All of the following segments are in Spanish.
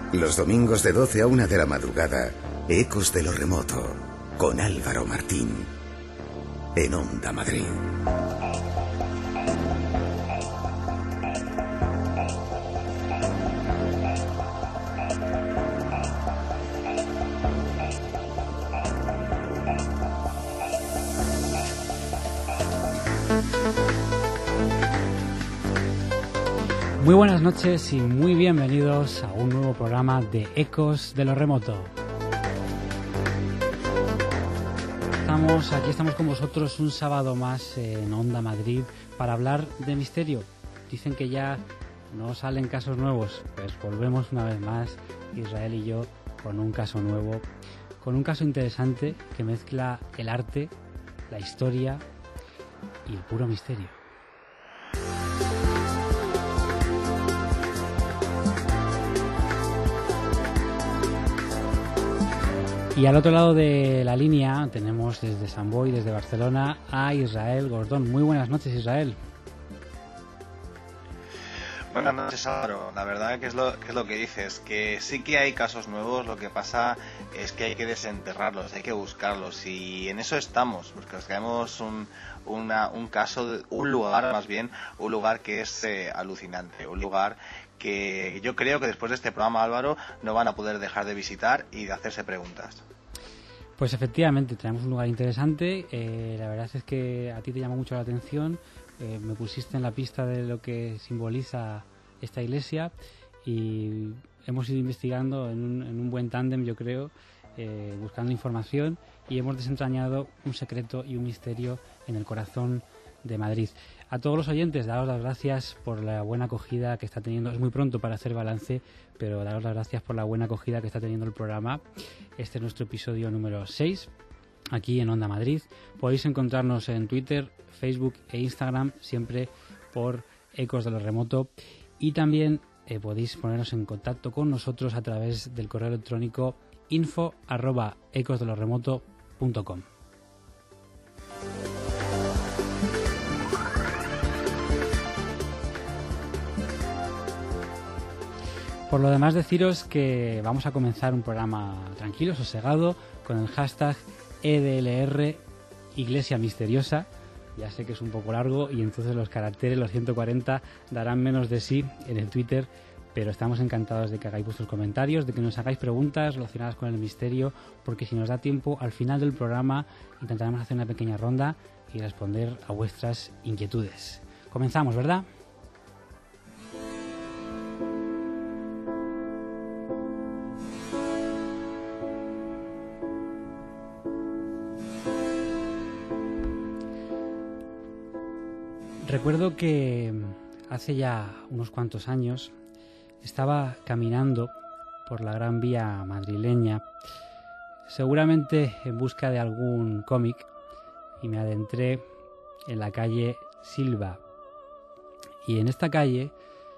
Los domingos de 12 a 1 de la madrugada, Ecos de lo Remoto, con Álvaro Martín, en Onda Madrid. Muy buenas noches y muy bienvenidos a un nuevo programa de Ecos de lo Remoto. Aquí estamos con vosotros un sábado más en Onda Madrid para hablar de misterio. Dicen que ya no salen casos nuevos, pues volvemos una vez más, Israel y yo, con un caso nuevo, con un caso interesante que mezcla el arte, la historia y el puro misterio. Y al otro lado de la línea tenemos desde Sant Boi, desde Barcelona, a Israel Gordón. Muy buenas noches, Israel. Buenas noches, Álvaro. La verdad que es lo que dices, que sí que hay casos nuevos, lo que pasa es que hay que desenterrarlos, hay que buscarlos, y en eso estamos, porque os traemos un caso, un lugar que es alucinante, un lugar que yo creo que después de este programa, Álvaro, no van a poder dejar de visitar y de hacerse preguntas. Pues efectivamente, tenemos un lugar interesante. La verdad es que a ti te llamó mucho la atención. Me pusiste en la pista de lo que simboliza esta iglesia y hemos ido investigando en un buen tándem, yo creo, buscando información, y hemos desentrañado un secreto y un misterio en el corazón de Madrid. A todos los oyentes, daros las gracias por la buena acogida que está teniendo. Es muy pronto para hacer balance, pero daros las gracias por la buena acogida que está teniendo el programa. Este es nuestro episodio número 6, aquí en Onda Madrid. Podéis encontrarnos en Twitter, Facebook e Instagram, siempre por Ecos de lo Remoto. Y también podéis poneros en contacto con nosotros a través del correo electrónico info@ecosdelorremoto.com. Por lo demás, deciros que vamos a comenzar un programa tranquilo, sosegado, con el hashtag EDLR Iglesia Misteriosa. Ya sé que es un poco largo y entonces los caracteres, los 140, darán menos de sí en el Twitter, pero estamos encantados de que hagáis vuestros comentarios, de que nos hagáis preguntas relacionadas con el misterio, porque si nos da tiempo, al final del programa intentaremos hacer una pequeña ronda y responder a vuestras inquietudes. Comenzamos, ¿verdad? Recuerdo que hace ya unos cuantos años estaba caminando por la Gran Vía madrileña, seguramente en busca de algún cómic, y me adentré en la calle Silva. Y en esta calle,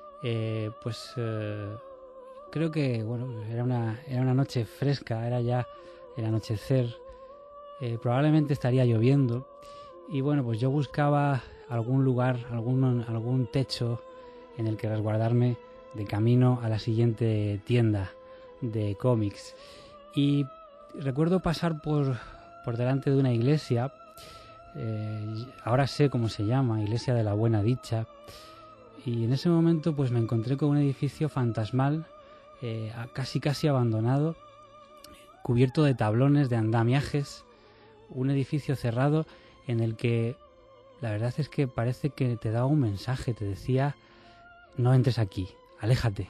creo que era una noche fresca, era ya el anochecer, probablemente estaría lloviendo, y pues yo buscaba algún lugar, algún techo en el que resguardarme de camino a la siguiente tienda de cómics. Y recuerdo pasar por delante de una iglesia, ahora sé cómo se llama, Iglesia de la Buena Dicha, y en ese momento me encontré con un edificio fantasmal, casi abandonado, cubierto de tablones, de andamiajes, un edificio cerrado en el que la verdad es que parece que te daba un mensaje, te decía: no entres aquí, aléjate.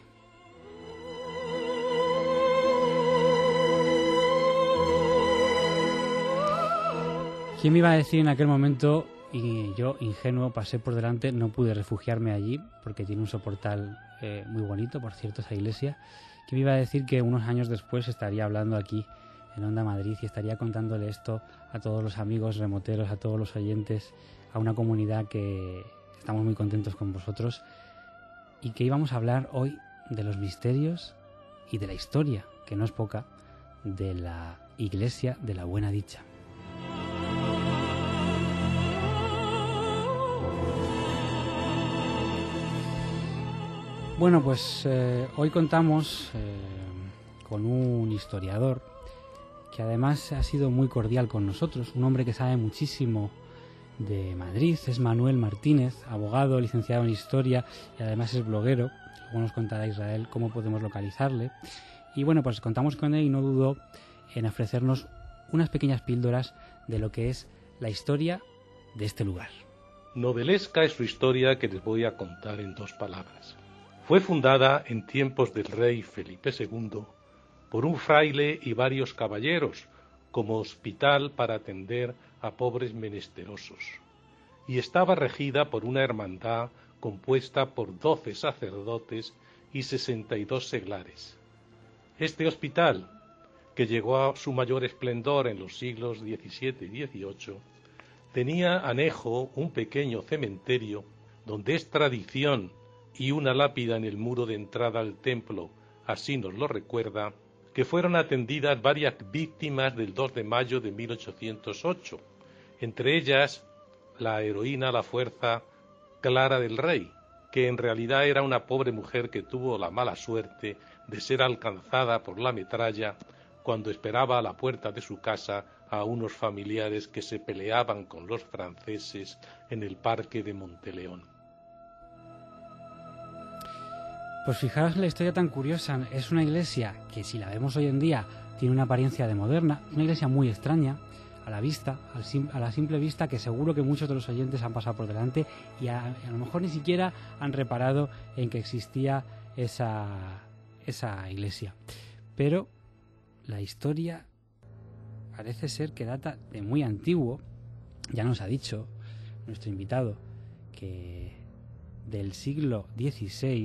¿Quién me iba a decir en aquel momento? Y yo, ingenuo, pasé por delante, no pude refugiarme allí porque tiene un soportal muy bonito, por cierto, esa iglesia. ¿Quién me iba a decir que unos años después estaría hablando aquí en Onda Madrid y estaría contándole esto a todos los amigos remoteros, a todos los oyentes, a una comunidad que estamos muy contentos con vosotros, y que íbamos a hablar hoy de los misterios y de la historia, que no es poca, de la Iglesia de la Buena Dicha. Bueno, pues hoy contamos con un historiador que además ha sido muy cordial con nosotros, un hombre que sabe muchísimo de Madrid, es Manuel Martínez, abogado, licenciado en Historia y además es bloguero. Luego nos contará Israel cómo podemos localizarle. Y bueno, pues contamos con él y no dudó en ofrecernos unas pequeñas píldoras de lo que es la historia de este lugar. Novelesca es su historia que les voy a contar en 2 palabras. Fue fundada en tiempos del rey Felipe II por un fraile y varios caballeros como hospital para atender a pobres menesterosos, y estaba regida por una hermandad compuesta por 12 sacerdotes y 62 seglares. Este hospital, que llegó a su mayor esplendor en los siglos XVII y XVIII, tenía anejo un pequeño cementerio donde es tradición, y una lápida en el muro de entrada al templo así nos lo recuerda, que fueron atendidas varias víctimas del 2 de mayo de 1808, entre ellas la heroína a la fuerza Clara del Rey, que en realidad era una pobre mujer que tuvo la mala suerte de ser alcanzada por la metralla cuando esperaba a la puerta de su casa a unos familiares que se peleaban con los franceses en el parque de Monteleón. Pues fijaros en la historia tan curiosa. Es una iglesia que, si la vemos hoy en día, tiene una apariencia de moderna, una iglesia muy extraña a la vista, a la simple vista, que seguro que muchos de los oyentes han pasado por delante y a lo mejor ni siquiera han reparado en que existía esa iglesia. Pero la historia parece ser que data de muy antiguo. Ya nos ha dicho nuestro invitado que del siglo XVI,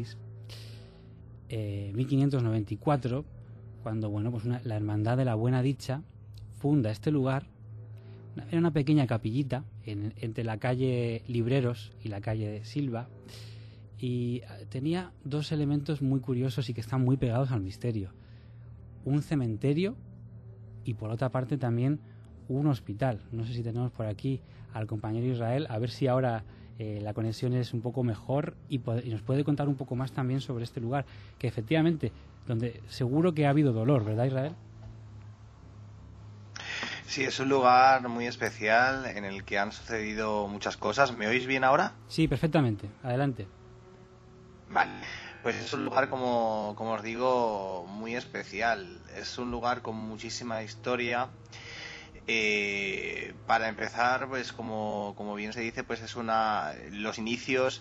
1594, cuando la Hermandad de la Buena Dicha funda este lugar. Era una pequeña capillita entre la calle Libreros y la calle Silva, y tenía 2 elementos muy curiosos y que están muy pegados al misterio: un cementerio y por otra parte también un hospital. No sé si tenemos por aquí al compañero Israel, a ver si ahora la conexión es un poco mejor y nos puede contar un poco más también sobre este lugar, que efectivamente, donde seguro que ha habido dolor, ¿verdad, Israel? Sí, es un lugar muy especial en el que han sucedido muchas cosas. ¿Me oís bien ahora? Sí, perfectamente. Adelante. Vale. Pues es un lugar, como os digo, muy especial. Es un lugar con muchísima historia. Para empezar, pues como bien se dice, pues es los inicios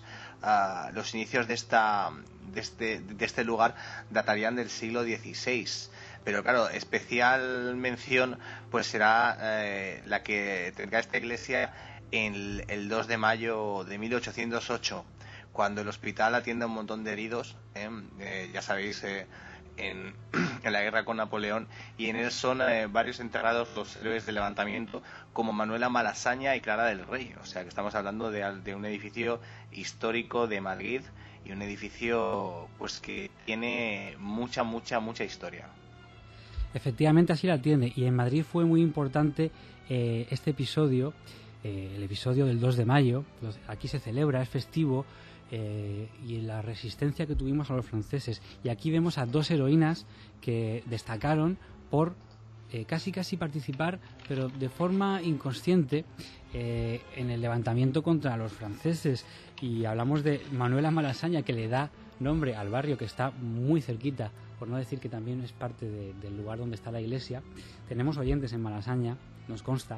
de este lugar datarían del siglo XVI. Pero claro, especial mención pues será la que tendrá esta iglesia en el 2 de mayo de 1808, cuando el hospital atiende a un montón de heridos, ya sabéis, en la guerra con Napoleón, y en él son varios enterrados los héroes del levantamiento como Manuela Malasaña y Clara del Rey. O sea que estamos hablando de un edificio histórico de Madrid, y un edificio pues que tiene mucha historia. Efectivamente así la tiene, y en Madrid fue muy importante este episodio, el episodio del 2 de mayo. Aquí se celebra, es festivo, y la resistencia que tuvimos a los franceses. Y aquí vemos a 2 heroínas que destacaron por casi participar, pero de forma inconsciente, en el levantamiento contra los franceses. Y hablamos de Manuela Malasaña, que le da nombre al barrio que está muy cerquita, por no decir que también es parte del lugar donde está la iglesia. Tenemos oyentes en Malasaña, nos consta.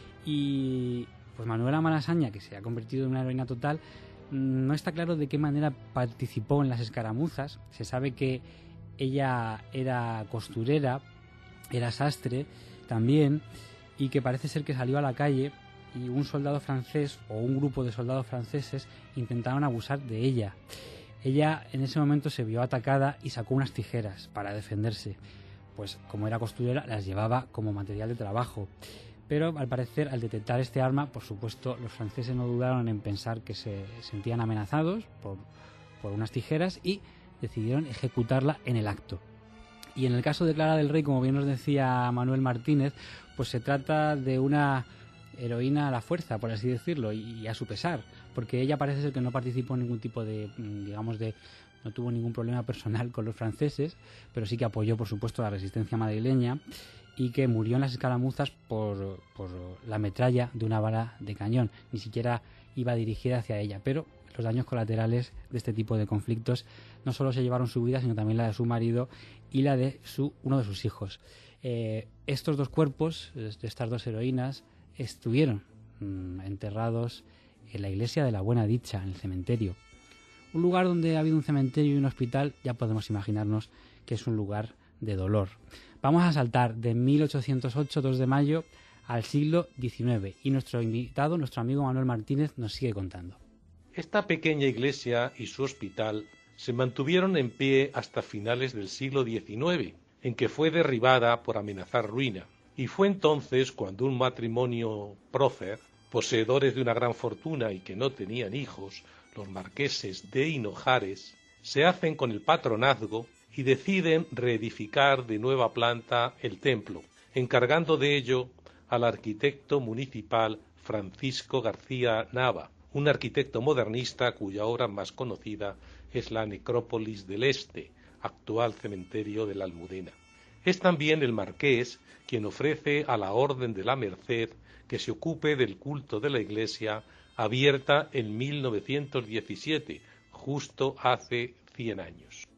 Y pues Manuela Malasaña, que se ha convertido en una heroína total, no está claro de qué manera participó en las escaramuzas. Se sabe que ella era costurera, era sastre también, y que parece ser que salió a la calle y un soldado francés o un grupo de soldados franceses intentaron abusar de ella. Ella en ese momento se vio atacada y sacó unas tijeras para defenderse. Pues como era costurera, las llevaba como material de trabajo. Pero al parecer, al detectar este arma, por supuesto, los franceses no dudaron en pensar que se sentían amenazados por unas tijeras y decidieron ejecutarla en el acto. Y en el caso de Clara del Rey, como bien nos decía Manuel Martínez, pues se trata de una heroína a la fuerza, por así decirlo, y a su pesar, porque ella parece ser que no participó en ningún tipo de, digamos, de no tuvo ningún problema personal con los franceses, pero sí que apoyó, por supuesto, la resistencia madrileña y que murió en las escaramuzas por la metralla de una bala de cañón. Ni siquiera iba dirigida hacia ella, pero los daños colaterales de este tipo de conflictos no solo se llevaron su vida, sino también la de su marido y la de uno de sus hijos. Estos dos cuerpos, de estas dos heroínas, estuvieron enterrados en la iglesia de la Buena Dicha, en el cementerio. Un lugar donde ha habido un cementerio y un hospital, ya podemos imaginarnos que es un lugar de dolor. Vamos a saltar de 1808, 2 de mayo, al siglo XIX, y nuestro invitado, nuestro amigo Manuel Martínez, nos sigue contando. Esta pequeña iglesia y su hospital se mantuvieron en pie hasta finales del siglo XIX, en que fue derribada por amenazar ruina, y fue entonces cuando un matrimonio prócer, poseedores de una gran fortuna y que no tenían hijos, los marqueses de Hinojares, se hacen con el patronazgo y deciden reedificar de nueva planta el templo, encargando de ello al arquitecto municipal Francisco García Nava, un arquitecto modernista cuya obra más conocida es la Necrópolis del Este, actual cementerio de la Almudena. Es también el marqués quien ofrece a la Orden de la Merced que se ocupe del culto de la iglesia, abierta en 1917, justo hace 100 años.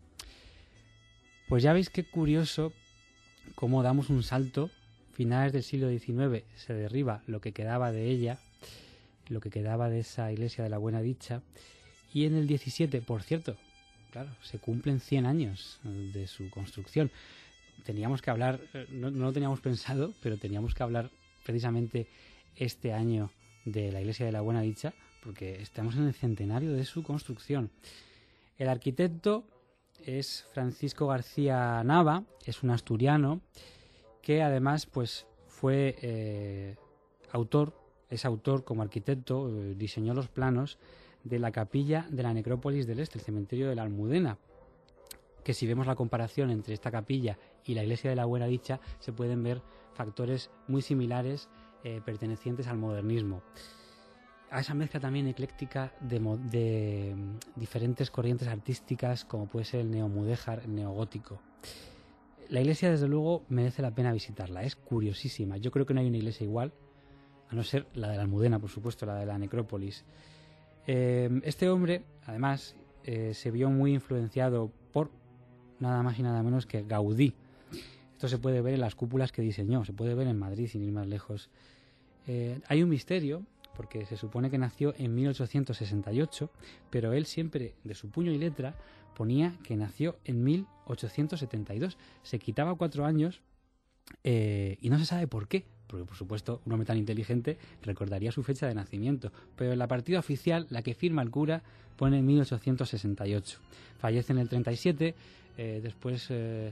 Pues ya veis qué curioso cómo damos un salto. Finales del siglo XIX se derriba lo que quedaba de ella, lo que quedaba de esa iglesia de la Buena Dicha, y en el 17, por cierto, claro, se cumplen 100 años de su construcción. Teníamos que hablar, no lo teníamos pensado, pero teníamos que hablar precisamente este año de la iglesia de la Buena Dicha, porque estamos en el centenario de su construcción. El arquitecto es Francisco García Nava, es un asturiano que además pues fue es autor como arquitecto, diseñó los planos de la capilla de la Necrópolis del Este, el cementerio de la Almudena, que si vemos la comparación entre esta capilla y la iglesia de la Buena Dicha se pueden ver factores muy similares pertenecientes al modernismo. A esa mezcla también ecléctica de diferentes corrientes artísticas como puede ser el neomudéjar, el neogótico. La iglesia desde luego merece la pena visitarla, es curiosísima. Yo creo que no hay una iglesia igual, a no ser la de la Almudena, por supuesto, la de la Necrópolis. Este hombre, además, se vio muy influenciado por nada más y nada menos que Gaudí. Esto se puede ver en las cúpulas que diseñó, se puede ver en Madrid sin ir más lejos. Hay un misterio, porque se supone que nació en 1868, pero él siempre, de su puño y letra, ponía que nació en 1872. Se quitaba 4 años y no se sabe por qué, porque por supuesto un hombre tan inteligente recordaría su fecha de nacimiento, pero en la partida oficial, la que firma el cura, pone 1868. Fallece en el 37, después de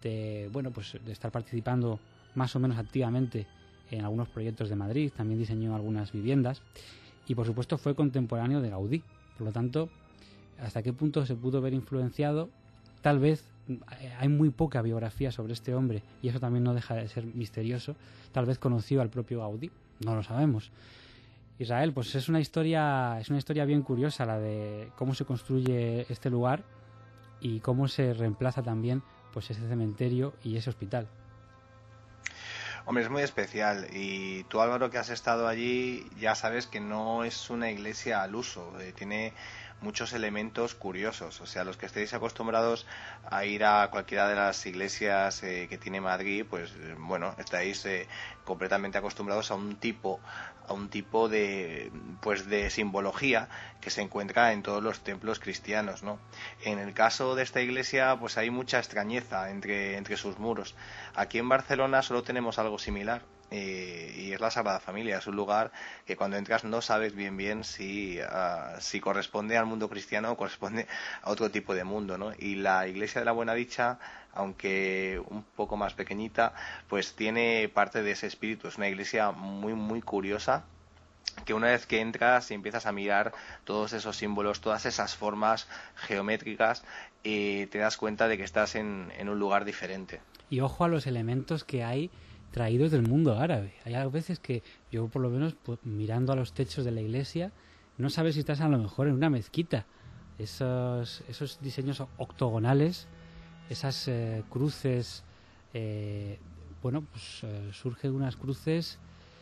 estar participando más o menos activamente en algunos proyectos de Madrid, también diseñó algunas viviendas y por supuesto fue contemporáneo de Gaudí. Por lo tanto, hasta qué punto se pudo ver influenciado, tal vez hay muy poca biografía sobre este hombre y eso también no deja de ser misterioso. Tal vez conoció al propio Gaudí, no lo sabemos. Israel, pues es una historia bien curiosa la de cómo se construye este lugar y cómo se reemplaza también pues ese cementerio y ese hospital. Hombre, es muy especial y tú, Álvaro, que has estado allí, ya sabes que no es una iglesia al uso, tiene muchos elementos curiosos. O sea, los que estéis acostumbrados a ir a cualquiera de las iglesias que tiene Madrid, pues bueno, estáis completamente acostumbrados a un tipo de simbología que se encuentra en todos los templos cristianos, ¿no? En el caso de esta iglesia, pues hay mucha extrañeza entre sus muros. Aquí en Barcelona solo tenemos algo similar. Y es la Sagrada Familia, es un lugar que cuando entras no sabes bien si corresponde al mundo cristiano o corresponde a otro tipo de mundo, ¿no? Y la iglesia de la Buena Dicha, aunque un poco más pequeñita, pues tiene parte de ese espíritu. Es una iglesia muy muy curiosa, que una vez que entras y empiezas a mirar todos esos símbolos, todas esas formas geométricas, te das cuenta de que estás en un lugar diferente. Y ojo a los elementos que hay traídos del mundo árabe. Hay veces que yo, por lo menos, pues, mirando a los techos de la iglesia, no sabes si estás a lo mejor en una mezquita esos diseños octogonales, esas cruces, surgen unas cruces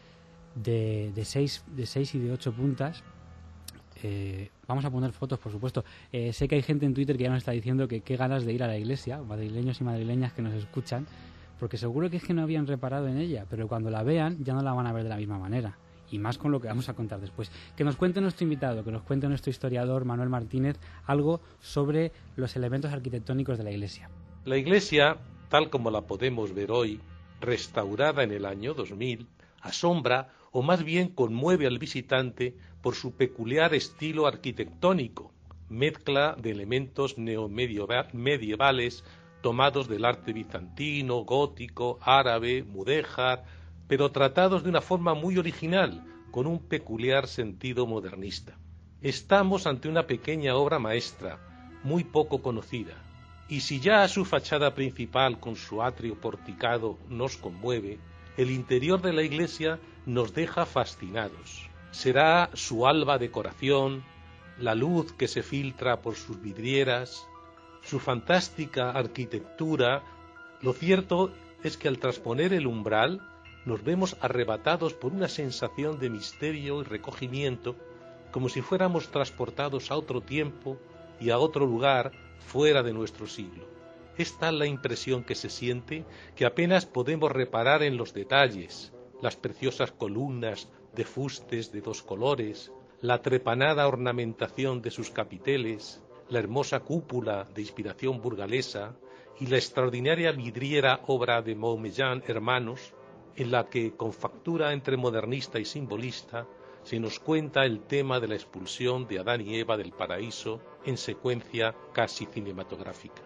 de 6 y de 8 puntas. Vamos a poner fotos, por supuesto. Sé que hay gente en Twitter que ya nos está diciendo que qué ganas de ir a la iglesia, madrileños y madrileñas que nos escuchan, porque seguro que es que no habían reparado en ella, pero cuando la vean ya no la van a ver de la misma manera. Y más con lo que vamos a contar después. Que nos cuente nuestro invitado, que nos cuente nuestro historiador Manuel Martínez algo sobre los elementos arquitectónicos de la iglesia. La iglesia, tal como la podemos ver hoy, restaurada en el año 2000, asombra o más bien conmueve al visitante por su peculiar estilo arquitectónico, mezcla de elementos neomedievales tomados del arte bizantino, gótico, árabe, mudéjar, pero tratados de una forma muy original, con un peculiar sentido modernista. Estamos ante una pequeña obra maestra, muy poco conocida, y si ya su fachada principal con su atrio porticado nos conmueve, el interior de la iglesia nos deja fascinados. Será su alba decoración, la luz que se filtra por sus vidrieras, su fantástica arquitectura. Lo cierto es que al trasponer el umbral nos vemos arrebatados por una sensación de misterio y recogimiento, como si fuéramos transportados a otro tiempo y a otro lugar fuera de nuestro siglo. Es tal la impresión que se siente que apenas podemos reparar en los detalles, las preciosas columnas de fustes de 2 colores, la trepanada ornamentación de sus capiteles, la hermosa cúpula de inspiración burgalesa y la extraordinaria vidriera obra de Montmellán Hermanos, en la que, con factura entre modernista y simbolista, se nos cuenta el tema de la expulsión de Adán y Eva del paraíso en secuencia casi cinematográfica.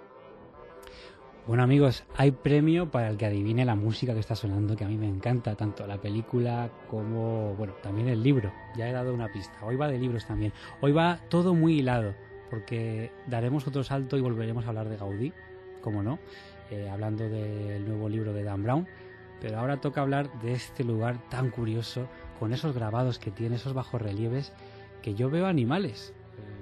Bueno, amigos, hay premio para el que adivine la música que está sonando, que a mí me encanta, tanto la película como, también el libro. Ya he dado una pista. Hoy va de libros también. Hoy va todo muy hilado, porque daremos otro salto y volveremos a hablar de Gaudí, como no, hablando del nuevo libro de Dan Brown. Pero ahora toca hablar de este lugar tan curioso, con esos grabados que tiene, esos bajorrelieves, que yo veo animales.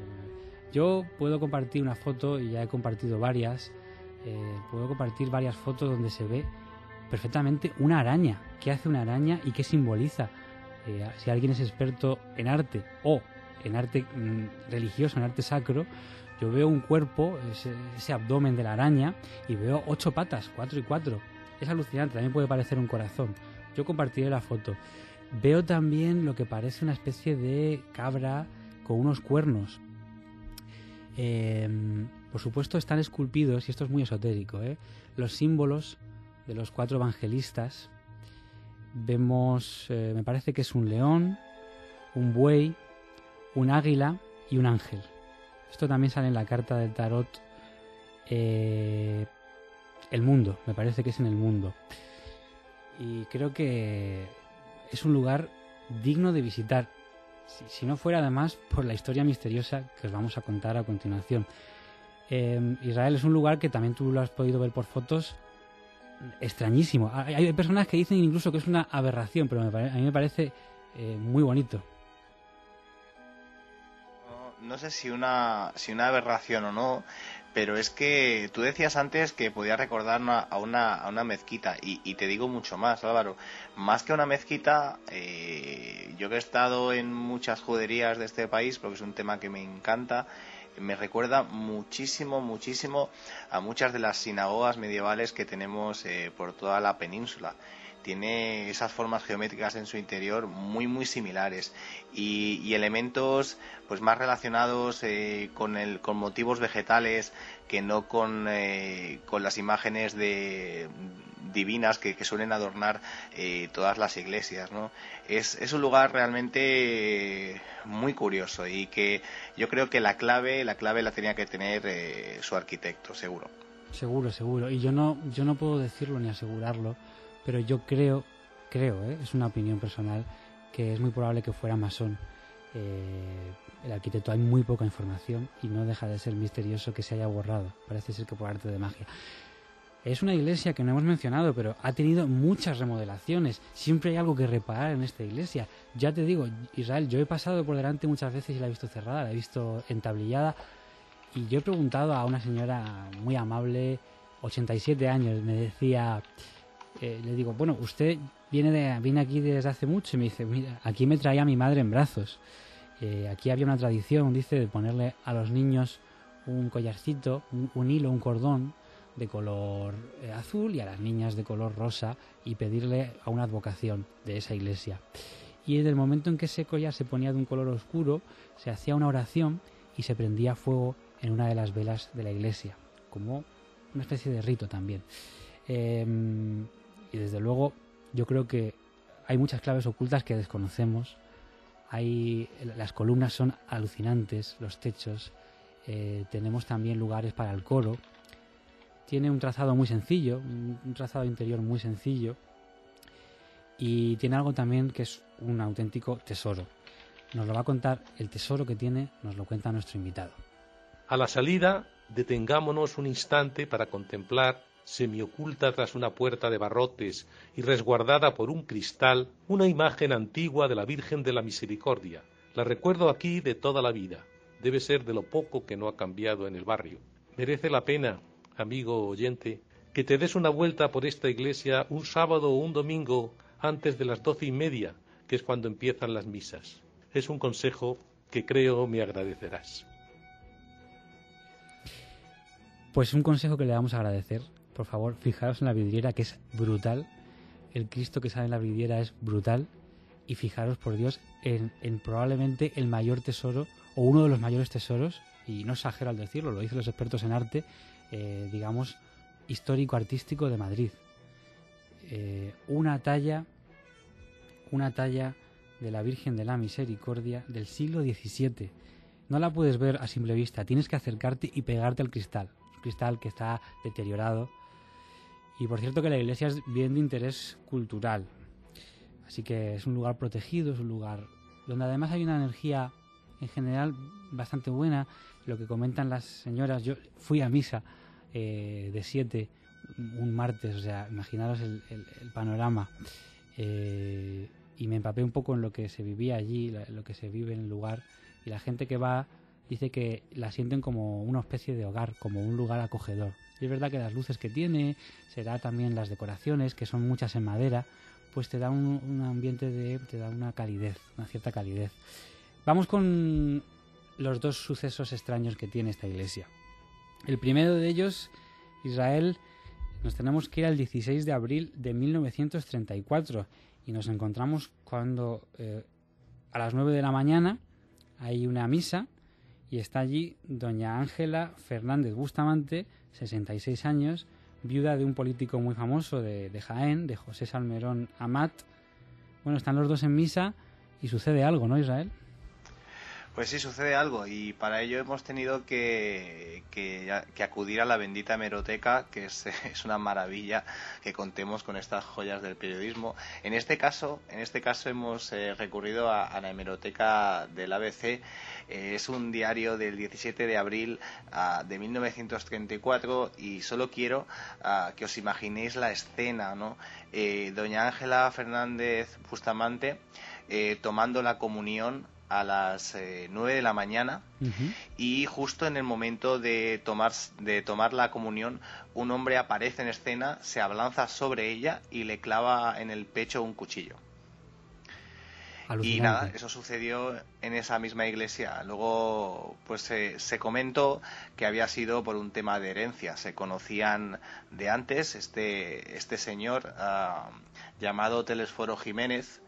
Yo puedo compartir una foto, y ya he compartido varias, puedo compartir varias fotos donde se ve perfectamente una araña. ¿Qué hace una araña y qué simboliza? Si alguien es experto en arte o en arte religioso, en arte sacro, yo veo un cuerpo, ese abdomen de la araña, y veo 8 patas, 4 y 4. Es alucinante, también puede parecer un corazón. Yo compartiré la foto. Veo también lo que parece una especie de cabra con unos cuernos. Por supuesto están esculpidos, y esto es muy esotérico, los símbolos de los 4 evangelistas. Vemos, me parece que es un león, un buey, un águila y un ángel. Esto también sale en la carta del tarot. El mundo, me parece que es en el mundo. Y creo que es un lugar digno de visitar, si no fuera además por la historia misteriosa que os vamos a contar a continuación. Israel es un lugar que también tú lo has podido ver por fotos, extrañísimo. Hay personas que dicen incluso que es una aberración, pero a mí me parece muy bonito. No sé si una aberración o no, pero es que tú decías antes que podía recordar a una mezquita, y te digo mucho más, Álvaro. Más que una mezquita, yo que he estado en muchas juderías de este país, porque es un tema que me encanta, me recuerda muchísimo a muchas de las sinagogas medievales que tenemos por toda la península. Tiene esas formas geométricas en su interior muy similares, y elementos pues más relacionados con motivos vegetales que no con las imágenes divinas que suelen adornar todas las iglesias, ¿no? Es un lugar realmente muy curioso, y que yo creo que la clave la tenía que tener su arquitecto, seguro. Seguro. Y yo no puedo decirlo ni asegurarlo, pero yo creo, es una opinión personal, que es muy probable que fuera masón. El arquitecto, hay muy poca información y no deja de ser misterioso que se haya borrado. Parece ser que por arte de magia. Es una iglesia que no hemos mencionado, pero ha tenido muchas remodelaciones. Siempre hay algo que reparar en esta iglesia. Ya te digo, Israel, yo he pasado por delante muchas veces y la he visto cerrada, la he visto entablillada. Y yo he preguntado a una señora muy amable, 87 años, me decía, le digo, bueno, usted viene aquí desde hace mucho, y me dice, mira, aquí me traía mi madre en brazos. Aquí había una tradición, dice, de ponerle a los niños un collarcito, un hilo, un cordón de color azul y a las niñas de color rosa y pedirle a una advocación de esa iglesia. Y desde el momento en que ese collar se ponía de un color oscuro, se hacía una oración y se prendía fuego en una de las velas de la iglesia, como una especie de rito también. Y desde luego yo creo que hay muchas claves ocultas que desconocemos. Las columnas son alucinantes, los techos. Tenemos también lugares para el coro. Tiene un trazado muy sencillo, un trazado interior muy sencillo, y tiene algo también que es un auténtico tesoro. Nos lo va a contar el tesoro que tiene, nos lo cuenta nuestro invitado. A la salida, detengámonos un instante para contemplar, semioculta tras una puerta de barrotes y resguardada por un cristal, una imagen antigua de la Virgen de la Misericordia. La recuerdo aquí de toda la vida. Debe ser de lo poco que no ha cambiado en el barrio. Merece la pena, amigo oyente, que te des una vuelta por esta iglesia un sábado o un domingo antes de las 12:30, que es cuando empiezan las misas. Es un consejo que creo me agradecerás. Pues un consejo que le vamos a agradecer. Por favor, fijaros en la vidriera, que es brutal. El Cristo que sale en la vidriera es brutal. Y fijaros, por Dios, en probablemente el mayor tesoro, o uno de los mayores tesoros, y no exagero al decirlo, lo dicen los expertos en arte, digamos, histórico-artístico de Madrid. Una talla de la Virgen de la Misericordia del siglo XVII. No la puedes ver a simple vista, tienes que acercarte y pegarte al cristal. Un cristal que está deteriorado. Y por cierto que la iglesia es bien de interés cultural. Así que es un lugar protegido, es un lugar donde además hay una energía en general bastante buena. Lo que comentan las señoras, yo fui a misa de 7 un martes, o sea, imaginaros el panorama. Y me empapé un poco en lo que se vivía allí, lo que se vive en el lugar. Y la gente que va dice que la sienten como una especie de hogar, como un lugar acogedor. Y es verdad que las luces que tiene, será también las decoraciones, que son muchas en madera, pues te da un ambiente te da una calidez, una cierta calidez. Vamos con los dos sucesos extraños que tiene esta iglesia. El primero de ellos, Israel, nos tenemos que ir al 16 de abril de 1934 y nos encontramos cuando a las 9 de la mañana hay una misa y está allí doña Ángela Fernández Bustamante, 66 años, viuda de un político muy famoso de Jaén, de José Salmerón Amat. Bueno, están los dos en misa y sucede algo, ¿no, Israel? Pues sí, sucede algo, y para ello hemos tenido que acudir a la bendita hemeroteca, que es una maravilla que contemos con estas joyas del periodismo. En este caso hemos recurrido a la hemeroteca del ABC. Es un diario del 17 de abril de 1934 y solo quiero que os imaginéis la escena, ¿no? Doña Ángela Fernández Bustamante tomando la comunión a las 9 de la mañana. Uh-huh. Y justo en el momento de tomar la comunión, un hombre aparece en escena, se abalanza sobre ella y le clava en el pecho un cuchillo. Alucinante. Y nada, eso sucedió en esa misma iglesia. Luego pues se comentó que había sido por un tema de herencia. Se conocían de antes este señor llamado Telesforo Jiménez.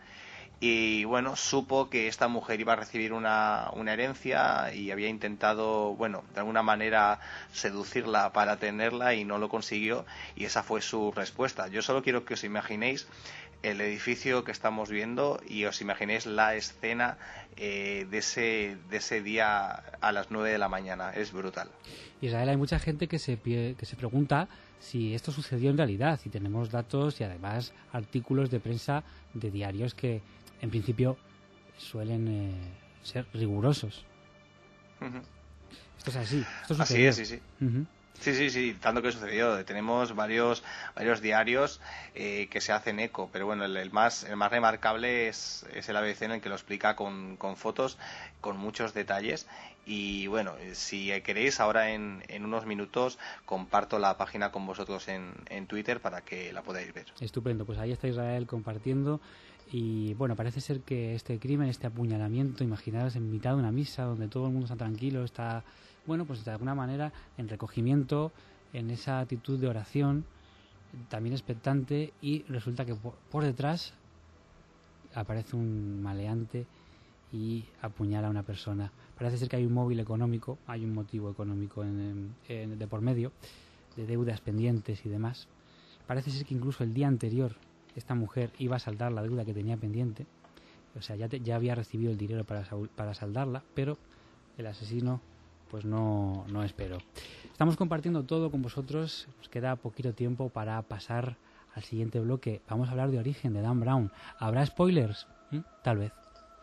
Y bueno, supo que esta mujer iba a recibir una herencia y había intentado, bueno, de alguna manera seducirla para tenerla y no lo consiguió, y esa fue su respuesta. Yo solo quiero que os imaginéis el edificio que estamos viendo y os imaginéis la escena de ese día a las 9 de la mañana. Es brutal. Israel, hay mucha gente que se pregunta si esto sucedió en realidad, y tenemos datos y además artículos de prensa de diarios que en principio suelen ser rigurosos. Uh-huh. Esto es así. Esto así es, sí. Uh-huh. Sí, tanto que sucedió. Tenemos varios diarios que se hacen eco, pero bueno, el más remarcable es el ABC, en el que lo explica con fotos, con muchos detalles. Y bueno, si queréis, ahora en unos minutos comparto la página con vosotros en Twitter para que la podáis ver. Estupendo, pues ahí está Israel compartiendo. Y bueno, parece ser que este crimen, este apuñalamiento, imaginaros en mitad de una misa donde todo el mundo está tranquilo, está, bueno, pues de alguna manera en recogimiento, en esa actitud de oración, también expectante, y resulta que por detrás aparece un maleante y apuñala a una persona. Parece ser que hay un móvil económico, hay un motivo económico de por medio, de deudas pendientes y demás. Parece ser que incluso el día anterior esta mujer iba a saldar la deuda que tenía pendiente, o sea, ya había recibido el dinero para saldarla, pero el asesino pues no esperó. Estamos compartiendo todo con vosotros, nos queda poquito tiempo para pasar al siguiente bloque. Vamos a hablar de Origen, de Dan Brown. ¿Habrá spoilers? Tal vez.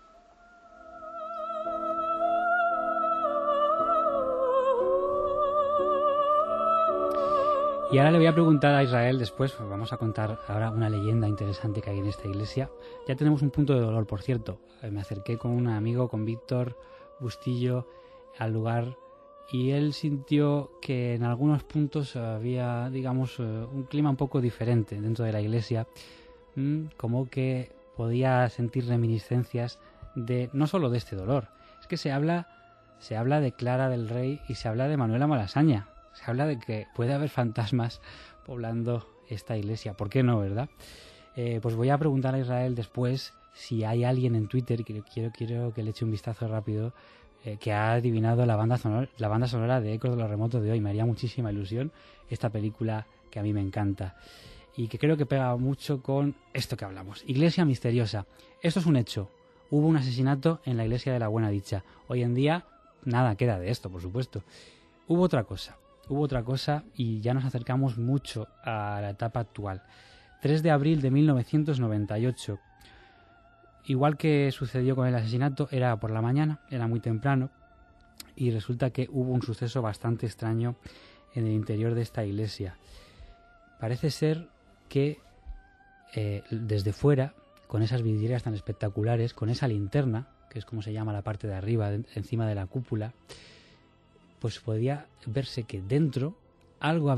Y ahora le voy a preguntar a Israel después, pues vamos a contar ahora una leyenda interesante que hay en esta iglesia. Ya tenemos un punto de dolor, por cierto. Me acerqué con un amigo, con Víctor Bustillo, al lugar, y él sintió que en algunos puntos había, digamos, un clima un poco diferente dentro de la iglesia, como que podía sentir reminiscencias de no solo de este dolor. Es que se habla de Clara del Rey y se habla de Manuela Malasaña. Se habla de que puede haber fantasmas poblando esta iglesia. ¿Por qué no, verdad? Pues voy a preguntar a Israel después si hay alguien en Twitter, que quiero que le eche un vistazo rápido, que ha adivinado la banda sonora de Ecos de los Remotos de hoy. Me haría muchísima ilusión esta película que a mí me encanta y que creo que pega mucho con esto que hablamos. Iglesia misteriosa. Esto es un hecho. Hubo un asesinato en la iglesia de la Buena Dicha. Hoy en día nada queda de esto, por supuesto. Hubo otra cosa y ya nos acercamos mucho a la etapa actual. 3 de abril de 1998. Igual que sucedió con el asesinato, era por la mañana, era muy temprano, y resulta que hubo un suceso bastante extraño en el interior de esta iglesia. Parece ser que desde fuera, con esas vidrieras tan espectaculares, con esa linterna, que es como se llama la parte de arriba, encima de la cúpula, pues podía verse que algo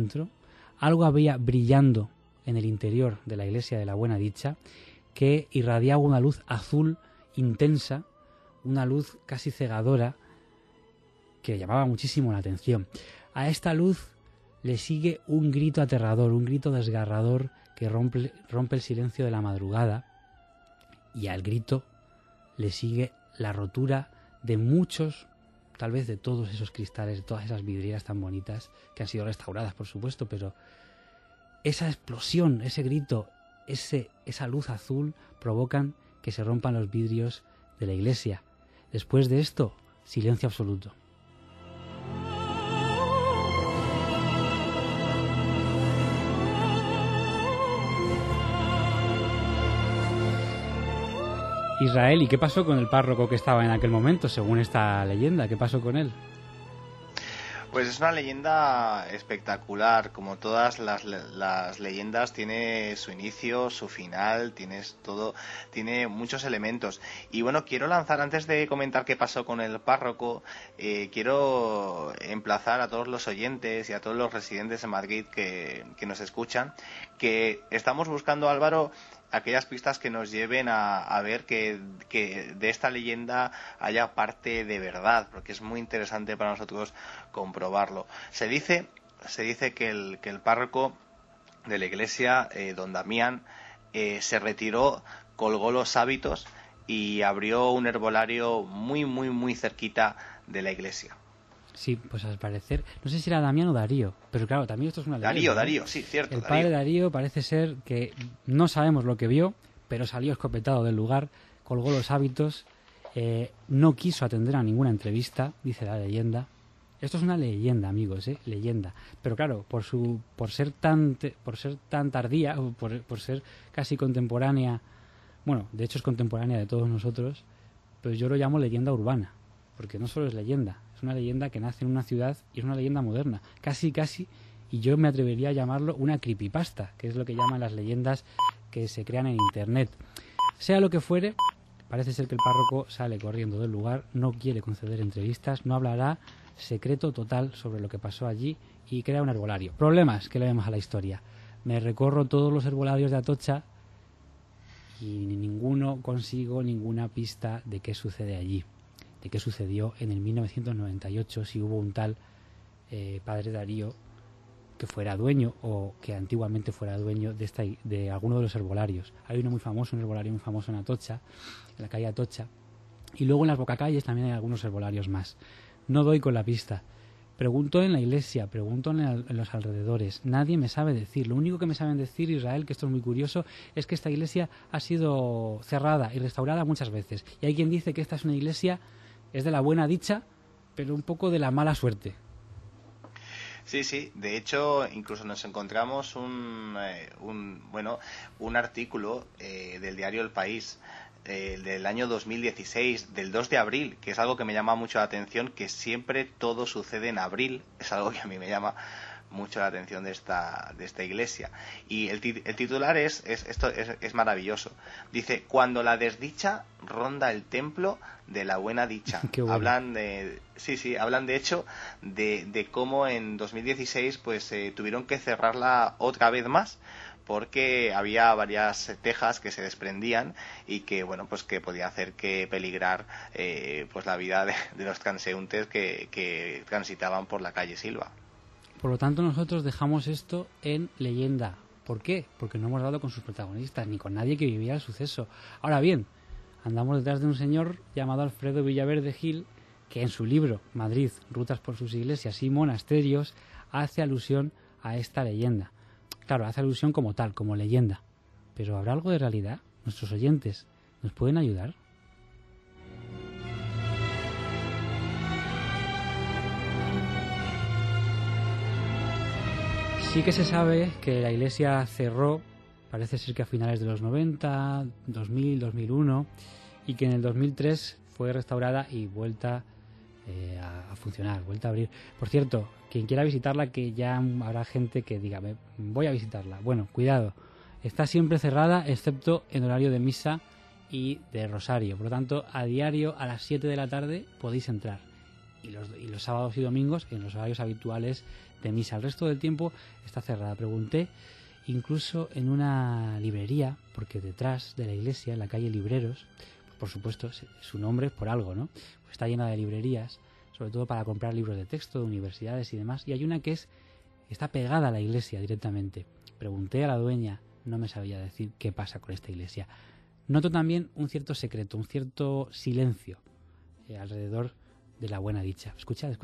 había brillando en el interior de la iglesia de la Buena Dicha, que irradiaba una luz azul intensa, una luz casi cegadora, que llamaba muchísimo la atención. A esta luz le sigue un grito aterrador, un grito desgarrador que rompe el silencio de la madrugada, y al grito le sigue la rotura de muchos, tal vez de todos esos cristales, de todas esas vidrieras tan bonitas, que han sido restauradas, por supuesto, pero esa explosión, ese grito, esa luz azul provocan que se rompan los vidrios de la iglesia. Después de esto, silencio absoluto. Israel, ¿y qué pasó con el párroco que estaba en aquel momento, según esta leyenda? ¿Qué pasó con él? Pues es una leyenda espectacular. Como todas las leyendas, tiene su inicio, su final, tiene muchos elementos. Y bueno, quiero lanzar, antes de comentar qué pasó con el párroco, quiero emplazar a todos los oyentes y a todos los residentes en Madrid que nos escuchan, que estamos buscando, Álvaro, aquellas pistas que nos lleven a ver que de esta leyenda haya parte de verdad, porque es muy interesante para nosotros comprobarlo. Se dice que el párroco de la iglesia, don Damián, se retiró, colgó los hábitos y abrió un herbolario muy, muy, muy cerquita de la iglesia. Sí, pues al parecer, no sé si era Damián o Darío, pero claro, también esto es una leyenda. Darío, sí, cierto. El padre Darío parece ser que no sabemos lo que vio, pero salió escopetado del lugar, colgó los hábitos, no quiso atender a ninguna entrevista, dice la leyenda. Esto es una leyenda, amigos, leyenda. Pero claro, por ser tan tardía, por ser casi contemporánea, bueno, de hecho es contemporánea de todos nosotros, pues yo lo llamo leyenda urbana. porque no solo es leyenda, es una leyenda que nace en una ciudad y es una leyenda moderna, casi, y yo me atrevería a llamarlo una creepypasta, que es lo que llaman las leyendas que se crean en Internet. Sea lo que fuere, parece ser que el párroco sale corriendo del lugar, no quiere conceder entrevistas, no hablará, secreto total sobre lo que pasó allí y crea un herbolario. Problemas que le vemos a la historia. Me recorro todos los herbolarios de Atocha y ninguno consigo ninguna pista de qué sucede allí, de qué sucedió en el 1998, si hubo un tal padre Darío que fuera dueño o que antiguamente fuera dueño de alguno de los herbolarios. Hay uno muy famoso, un herbolario muy famoso en Atocha, en la calle Atocha, y luego en las bocacalles también hay algunos herbolarios más. No doy con la pista. Pregunto en la iglesia, pregunto en los alrededores. Nadie me sabe decir. Lo único que me saben decir, Israel, que esto es muy curioso, es que esta iglesia ha sido cerrada y restaurada muchas veces. Y hay quien dice que esta es una iglesia, es de la buena dicha, pero un poco de la mala suerte. Sí, de hecho incluso nos encontramos un artículo del diario El País del año 2016, del 2 de abril, que es algo que me llama mucho la atención, que siempre todo sucede en abril, es algo que a mí me llama mucho la atención de esta iglesia. Y el titular es maravilloso. Dice: cuando la desdicha ronda el templo de la buena dicha. Bueno. Hablan de hecho de cómo en 2016 pues tuvieron que cerrarla otra vez más, porque había varias tejas que se desprendían y que bueno, pues que podía hacer que peligrar pues la vida de los transeúntes que transitaban por la calle Silva. Por lo tanto, nosotros dejamos esto en leyenda. ¿Por qué? Porque no hemos dado con sus protagonistas, ni con nadie que viviera el suceso. Ahora bien, andamos detrás de un señor llamado Alfredo Villaverde Gil, que en su libro Madrid, rutas por sus iglesias y monasterios, hace alusión a esta leyenda. Claro, hace alusión como tal, como leyenda. Pero ¿habrá algo de realidad? ¿Nuestros oyentes nos pueden ayudar? Sí que se sabe que la iglesia cerró, parece ser que a finales de los 90, 2000, 2001, y que en el 2003 fue restaurada y vuelta a funcionar, vuelta a abrir. Por cierto, quien quiera visitarla, que ya habrá gente que diga, voy a visitarla. Bueno, cuidado, está siempre cerrada excepto en horario de misa y de rosario. Por lo tanto, a diario a las 7 de la tarde podéis entrar. Y los sábados y domingos en los horarios habituales de misa. El resto del tiempo está cerrada. Pregunté incluso en una librería, porque detrás de la iglesia, en la calle Libreros, por supuesto, su nombre es por algo, ¿no? Pues está llena de librerías, sobre todo para comprar libros de texto, de universidades y demás. Y hay una que está pegada a la iglesia directamente. Pregunté a la dueña, no me sabía decir qué pasa con esta iglesia. Noto también un cierto secreto, un cierto silencio alrededor de la buena dicha. Escuchad.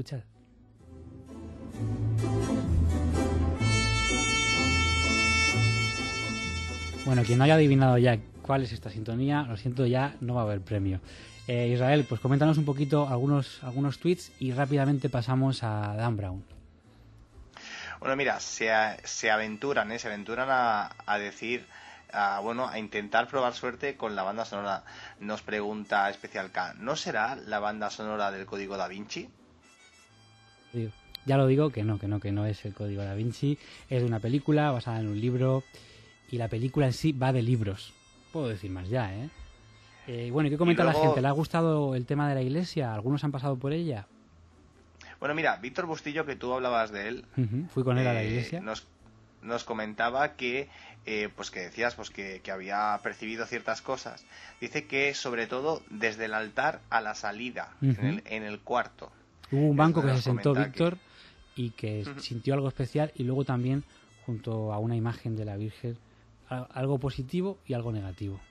Bueno, quien no haya adivinado ya cuál es esta sintonía, lo siento, ya no va a haber premio. Israel, pues coméntanos un poquito algunos tweets y rápidamente pasamos a Dan Brown. Bueno, mira, se aventuran a decir, a intentar probar suerte con la banda sonora. Nos pregunta Especial K, ¿no será la banda sonora del Código Da Vinci? Ya lo digo, que no es el Código Da Vinci, es de una película basada en un libro y la película en sí va de libros. Puedo decir más ya, bueno, ¿y qué comenta la gente? ¿Le ha gustado el tema de la iglesia? ¿Algunos han pasado por ella? Bueno, mira, Víctor Bustillo, que tú hablabas de él, fui con él a la iglesia. Nos comentaba que pues que decías pues que había percibido ciertas cosas. Dice que sobre todo desde el altar a la salida, en el cuarto. Hubo un banco que se sentó Víctor y que sintió algo especial, y luego también junto a una imagen de la Virgen, algo positivo y algo negativo.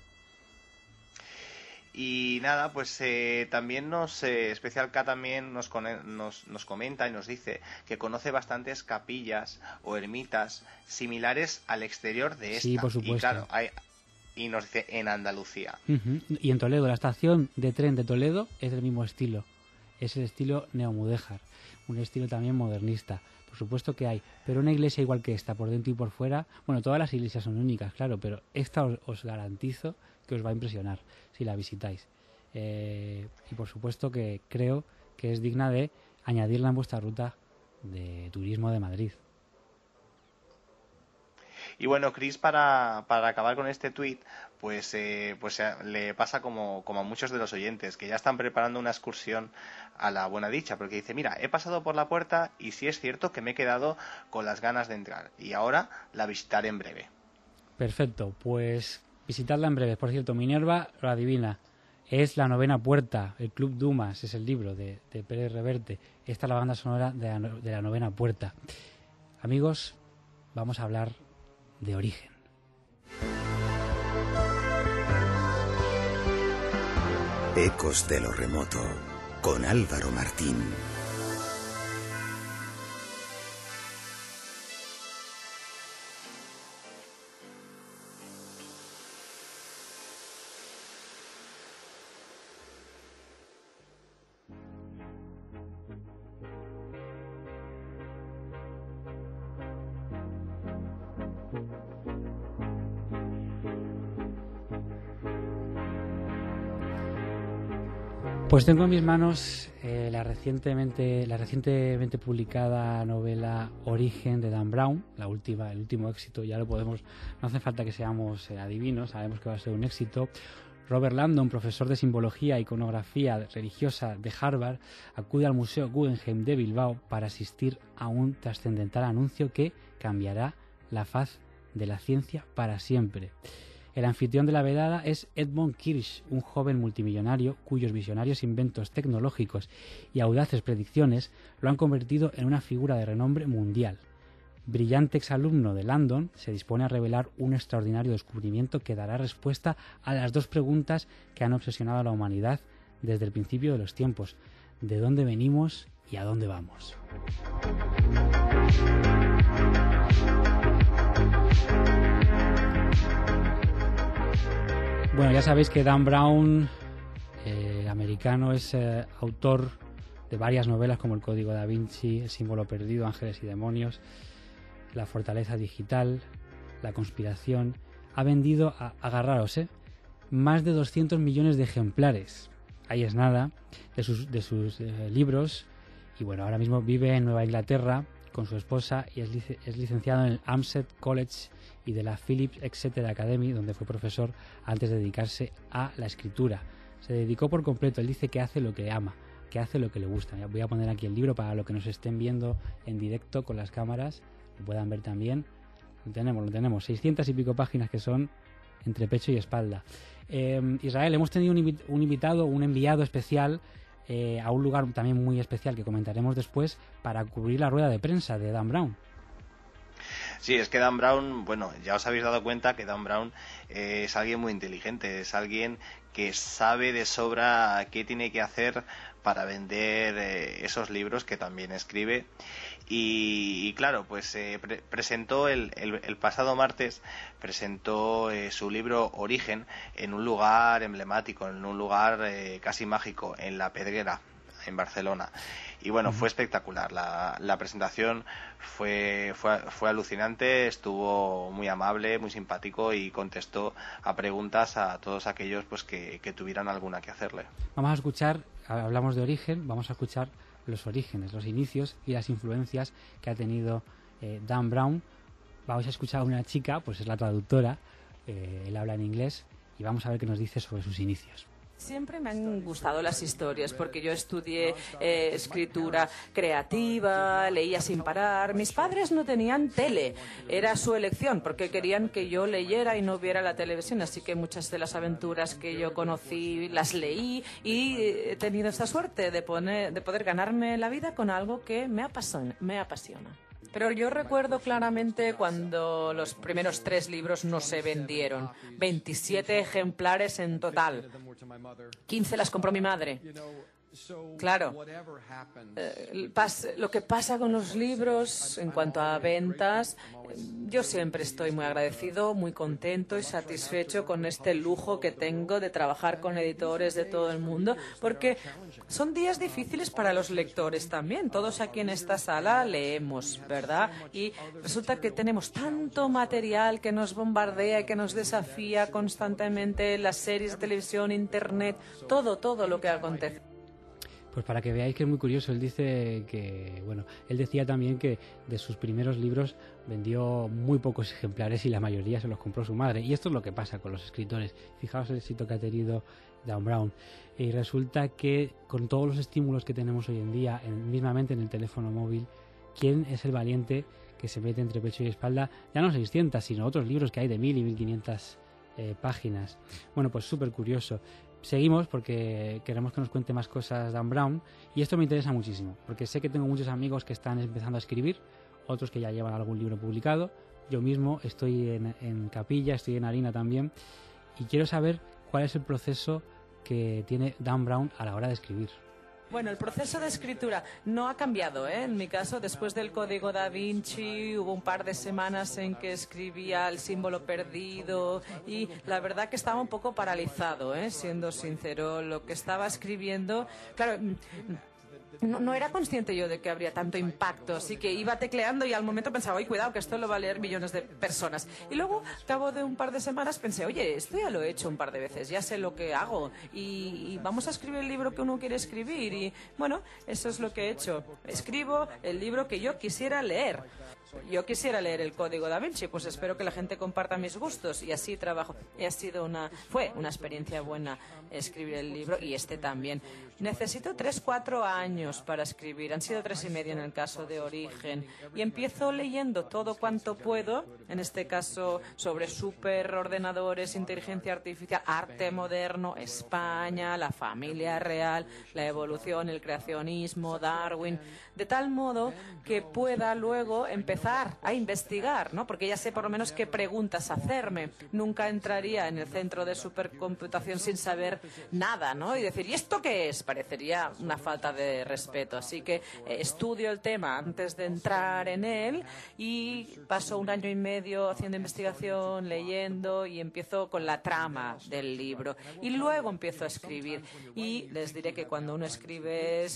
Y nada, pues también Especial K también nos comenta y nos dice que conoce bastantes capillas o ermitas similares al exterior de esta. Sí, por supuesto. Y claro, y nos dice en Andalucía. Y en Toledo, la estación de tren de Toledo es del mismo estilo. Es el estilo neomudéjar, un estilo también modernista. Por supuesto que hay, pero una iglesia igual que esta, por dentro y por fuera, bueno, todas las iglesias son únicas, claro, pero esta os garantizo que os va a impresionar si la visitáis. y por supuesto que creo que es digna de añadirla en vuestra ruta de turismo de Madrid. Y bueno, Chris, para acabar con este tuit, pues le pasa como a muchos de los oyentes, que ya están preparando una excursión a la Buena Dicha, porque dice, mira, he pasado por la puerta y sí es cierto que me he quedado con las ganas de entrar, y ahora la visitaré en breve. Perfecto, pues visitadla en breve. Por cierto, Minerva lo adivina, es la novena puerta, el Club Dumas, es el libro de Pérez Reverte. Esta es la banda sonora de la novena puerta. Amigos, vamos a hablar de Origen. Ecos de lo remoto, con Álvaro Martín. Pues tengo en mis manos la recientemente publicada novela Origen de Dan Brown, el último éxito. Ya lo podemos, no hace falta que seamos adivinos, sabemos que va a ser un éxito. Robert Landon, profesor de simbología e iconografía religiosa de Harvard, acude al Museo Guggenheim de Bilbao para asistir a un trascendental anuncio que cambiará la faz de la ciencia para siempre. El anfitrión de la velada es Edmund Kirsch, un joven multimillonario cuyos visionarios inventos tecnológicos y audaces predicciones lo han convertido en una figura de renombre mundial. Brillante exalumno de Landon, se dispone a revelar un extraordinario descubrimiento que dará respuesta a las dos preguntas que han obsesionado a la humanidad desde el principio de los tiempos: ¿de dónde venimos y a dónde vamos? Bueno, ya sabéis que Dan Brown, americano, es autor de varias novelas como El Código Da Vinci, El Símbolo Perdido, Ángeles y Demonios, La Fortaleza Digital, La Conspiración. Ha vendido, agarraros, más de 200 millones de ejemplares. Ahí es nada, de sus libros. Y bueno, ahora mismo vive en Nueva Inglaterra con su esposa y es licenciado en el Amherst College y de la Phillips Exeter Academy, donde fue profesor antes de dedicarse a la escritura. Se dedicó por completo. Él dice que hace lo que ama, que hace lo que le gusta. Voy a poner aquí el libro para los que nos estén viendo en directo con las cámaras, lo puedan ver también. Lo tenemos, 600 y pico páginas que son entre pecho y espalda. Israel, hemos tenido un enviado especial a un lugar también muy especial que comentaremos después para cubrir la rueda de prensa de Dan Brown. Sí, es que Dan Brown, bueno, ya os habéis dado cuenta que Dan Brown es alguien muy inteligente, es alguien que sabe de sobra qué tiene que hacer para vender esos libros que también escribe. Y claro, pues presentó el pasado martes, presentó su libro Origen en un lugar emblemático, en un lugar casi mágico, en La Pedrera, en Barcelona. Y bueno, fue espectacular. La presentación fue alucinante, estuvo muy amable, muy simpático y contestó a preguntas a todos aquellos pues que tuvieran alguna que hacerle. Vamos a escuchar, hablamos de Origen, vamos a escuchar los orígenes, los inicios y las influencias que ha tenido Dan Brown. Vamos a escuchar a una chica, pues es la traductora, él habla en inglés y vamos a ver qué nos dice sobre sus inicios. Siempre me han gustado las historias porque yo estudié escritura creativa, leía sin parar. Mis padres no tenían tele, era su elección porque querían que yo leyera y no viera la televisión. Así que muchas de las aventuras que yo conocí las leí y he tenido esta suerte de poder ganarme la vida con algo que me apasiona. Pero yo recuerdo claramente cuando los primeros 3 libros no se vendieron. 27 ejemplares en total. 15 las compró mi madre. Claro, lo que pasa con los libros en cuanto a ventas, yo siempre estoy muy agradecido, muy contento y satisfecho con este lujo que tengo de trabajar con editores de todo el mundo, porque son días difíciles para los lectores también. Todos aquí en esta sala leemos, ¿verdad? Y resulta que tenemos tanto material que nos bombardea y que nos desafía constantemente, las series de televisión, Internet, todo lo que acontece. Pues para que veáis que es muy curioso, él dice que, bueno, él decía también que de sus primeros libros vendió muy pocos ejemplares y la mayoría se los compró su madre. Y esto es lo que pasa con los escritores. Fijaos el éxito que ha tenido Dan Brown. Y resulta que con todos los estímulos que tenemos hoy en día, mismamente en el teléfono móvil, ¿quién es el valiente que se mete entre pecho y espalda? Ya no 600, sino otros libros que hay de 1000 y 1500 páginas. Bueno, pues súper curioso. Seguimos porque queremos que nos cuente más cosas Dan Brown y esto me interesa muchísimo porque sé que tengo muchos amigos que están empezando a escribir, otros que ya llevan algún libro publicado. Yo mismo estoy en capilla, estoy en harina también y quiero saber cuál es el proceso que tiene Dan Brown a la hora de escribir. Bueno, el proceso de escritura no ha cambiado, ¿eh? En mi caso, después del Código Da Vinci, hubo un par de semanas en que escribía el símbolo perdido y la verdad que estaba un poco paralizado, ¿eh? Siendo sincero, lo que estaba escribiendo, claro, no era consciente yo de que habría tanto impacto, así que iba tecleando y al momento pensaba, oye, cuidado, que esto lo va a leer millones de personas. Y luego, al cabo de un par de semanas, pensé, oye, esto ya lo he hecho un par de veces, ya sé lo que hago y vamos a escribir el libro que uno quiere escribir. Y bueno, eso es lo que he hecho. Escribo el libro que yo quisiera leer. Yo quisiera leer el Código Da Vinci, pues espero que la gente comparta mis gustos y así trabajo. Fue una experiencia buena escribir el libro y este también. Necesito 3-4 años para escribir, han sido 3,5 en el caso de Origen y empiezo leyendo todo cuanto puedo, en este caso sobre superordenadores, inteligencia artificial, arte moderno, España, la familia real, la evolución, el creacionismo, Darwin, de tal modo que pueda luego empezar a investigar, ¿no? Porque ya sé por lo menos qué preguntas hacerme. Nunca entraría en el centro de supercomputación sin saber nada, ¿no? Y decir, ¿y esto qué es? Parecería una falta de respeto. Así que estudio el tema antes de entrar en él y paso 1 año y medio haciendo investigación, leyendo y empiezo con la trama del libro. Y luego empiezo a escribir. Y les diré que cuando uno escribe,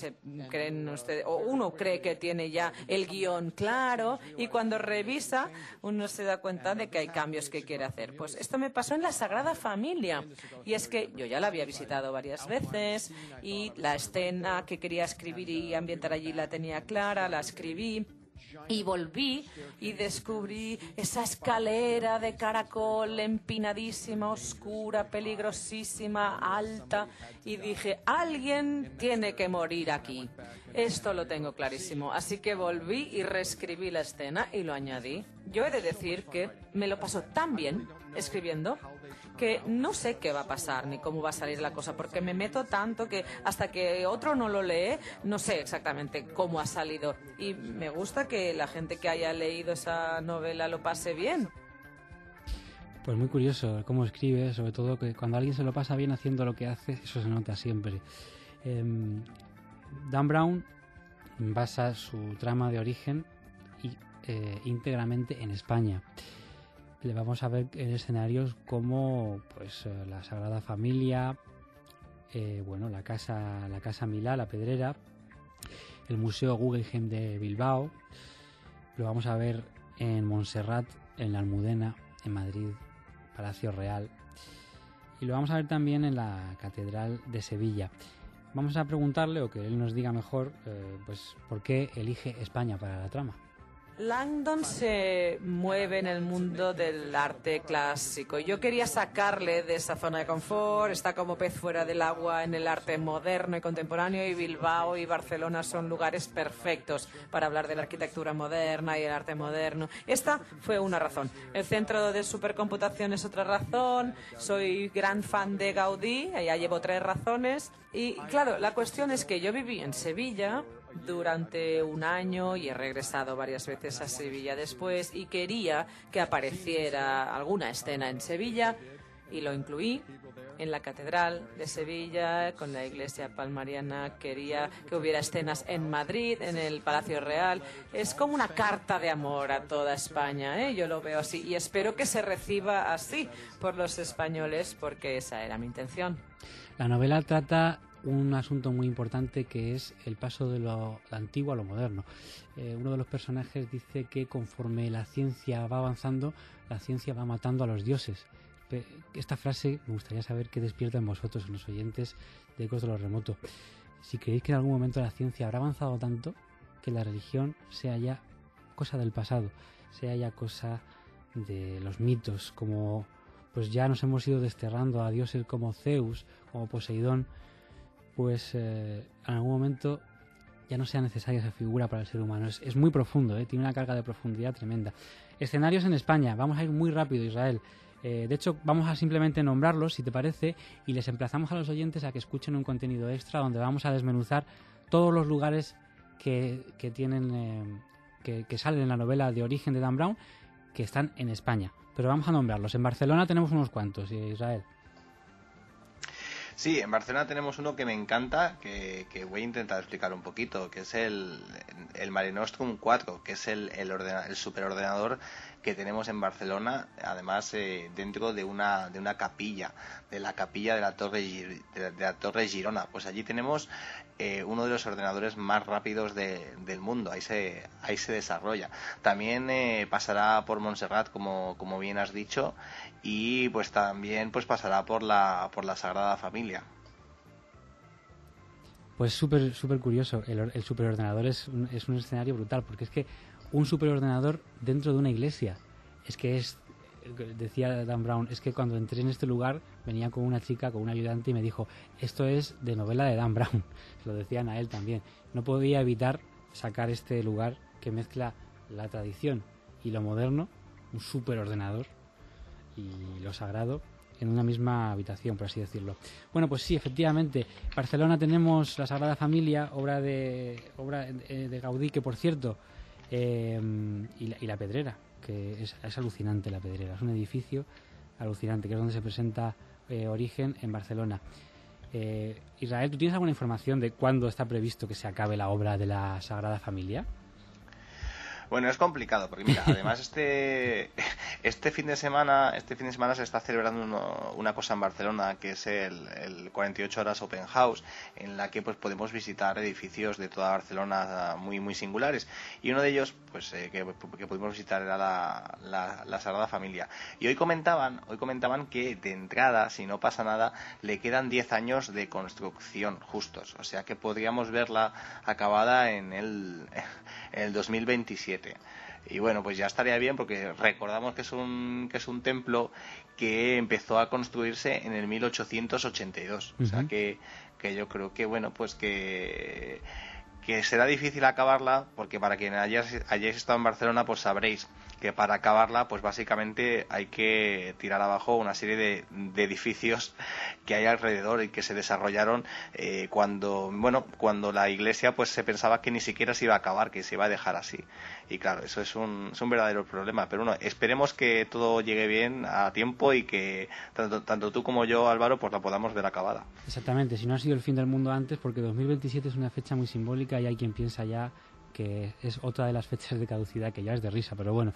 uno cree que tiene ya el guión claro y cuando revisa uno se da cuenta de que hay cambios que quiere hacer. Pues esto me pasó en la Sagrada Familia y es que yo ya la había visitado varias veces y la escena que quería escribir y ambientar allí la tenía clara, la escribí. Y volví y descubrí esa escalera de caracol empinadísima, oscura, peligrosísima, alta. Y dije, alguien tiene que morir aquí. Esto lo tengo clarísimo. Así que volví y reescribí la escena y lo añadí. Yo he de decir que me lo paso tan bien escribiendo que no sé qué va a pasar ni cómo va a salir la cosa, porque me meto tanto que hasta que otro no lo lee, no sé exactamente cómo ha salido. Y me gusta que la gente que haya leído esa novela lo pase bien. Pues muy curioso cómo escribe, sobre todo que cuando alguien se lo pasa bien haciendo lo que hace, eso se nota siempre. Dan Brown basa su trama de Origen íntegramente en España. Le vamos a ver en escenarios como pues la Sagrada Familia, la casa Milá, la Pedrera, el Museo Guggenheim de Bilbao. Lo vamos a ver en Montserrat, en la Almudena, en Madrid, Palacio Real. Y lo vamos a ver también en la Catedral de Sevilla. Vamos a preguntarle, o que él nos diga mejor, pues por qué elige España para la trama. Langdon se mueve en el mundo del arte clásico. Yo quería sacarle de esa zona de confort, está como pez fuera del agua en el arte moderno y contemporáneo, y Bilbao y Barcelona son lugares perfectos para hablar de la arquitectura moderna y el arte moderno. Esta fue una razón. El centro de supercomputación es otra razón. Soy gran fan de Gaudí, ya llevo 3 razones. Y claro, la cuestión es que yo viví en Sevilla durante 1 año y he regresado varias veces a Sevilla después y quería que apareciera alguna escena en Sevilla y lo incluí en la Catedral de Sevilla, con la iglesia palmariana. Quería que hubiera escenas en Madrid, en el Palacio Real. Es como una carta de amor a toda España, ¿eh? Yo lo veo así y espero que se reciba así por los españoles, porque esa era mi intención. La novela trata un asunto muy importante, que es el paso de lo antiguo a lo moderno. Uno de los personajes dice que conforme la ciencia va avanzando, la ciencia va matando a los dioses. esta frase me gustaría saber qué despierta en vosotros, en los oyentes de Ecos de lo Remoto. Si creéis que en algún momento la ciencia habrá avanzado tanto que la religión sea ya cosa del pasado, sea ya cosa de los mitos, como pues ya nos hemos ido desterrando a dioses como Zeus, como Poseidón, pues en algún momento ya no sea necesaria esa figura para el ser humano. Es muy profundo, tiene una carga de profundidad tremenda. Escenarios en España, vamos a ir muy rápido, Israel. De hecho, vamos a simplemente nombrarlos, si te parece, y les emplazamos a los oyentes a que escuchen un contenido extra donde vamos a desmenuzar todos los lugares que tienen que salen en la novela de origen de Dan Brown, que están en España. Pero vamos a nombrarlos. En Barcelona tenemos unos cuantos, Israel. Sí, en Barcelona tenemos uno que me encanta, que voy a intentar explicar un poquito, que es el Mare Nostrum 4, que es el superordenador que tenemos en Barcelona, además dentro de una capilla, de la capilla de la Torre Girona. Pues allí tenemos uno de los ordenadores más rápidos del mundo, ahí se desarrolla. También pasará por Montserrat, como bien has dicho, y pues también pues pasará por la Sagrada Familia. Pues súper curioso. El superordenador es un escenario brutal, porque es que un superordenador dentro de una iglesia, decía Dan Brown, es que cuando entré en este lugar venía con una chica, con un ayudante, y me dijo, esto es de novela de Dan Brown. Lo decían a él también. No podía evitar sacar este lugar que mezcla la tradición y lo moderno, un superordenador, y lo sagrado en una misma habitación, por así decirlo. Bueno, pues sí, efectivamente, en Barcelona tenemos la Sagrada Familia, obra de Gaudí, que por cierto, y la Pedrera, que es alucinante. La Pedrera es un edificio alucinante, que es donde se presenta Origen en Barcelona. Israel, ¿tú tienes alguna información de cuándo está previsto que se acabe la obra de la Sagrada Familia? Bueno, es complicado, porque mira, además este fin de semana se está celebrando una cosa en Barcelona, que es el 48 horas Open House, en la que pues podemos visitar edificios de toda Barcelona muy singulares, y uno de ellos pues que pudimos visitar era la Sagrada Familia. Y hoy comentaban que de entrada, si no pasa nada, le quedan 10 años de construcción justos, o sea que podríamos verla acabada en el 2027. Y bueno, pues ya estaría bien, porque recordamos que es un templo que empezó a construirse en el 1882. Uh-huh. O sea que yo creo que bueno, pues que será difícil acabarla, porque para quien hayáis estado en Barcelona, pues sabréis que para acabarla, pues básicamente hay que tirar abajo una serie de edificios que hay alrededor y que se desarrollaron cuando la iglesia pues se pensaba que ni siquiera se iba a acabar, que se iba a dejar así. Y claro, eso es un verdadero problema. Pero bueno, esperemos que todo llegue bien a tiempo y que tanto tú como yo, Álvaro, pues la podamos ver acabada. Exactamente, si no ha sido el fin del mundo antes, porque 2027 es una fecha muy simbólica y hay quien piensa ya que es otra de las fechas de caducidad, que ya es de risa, pero bueno,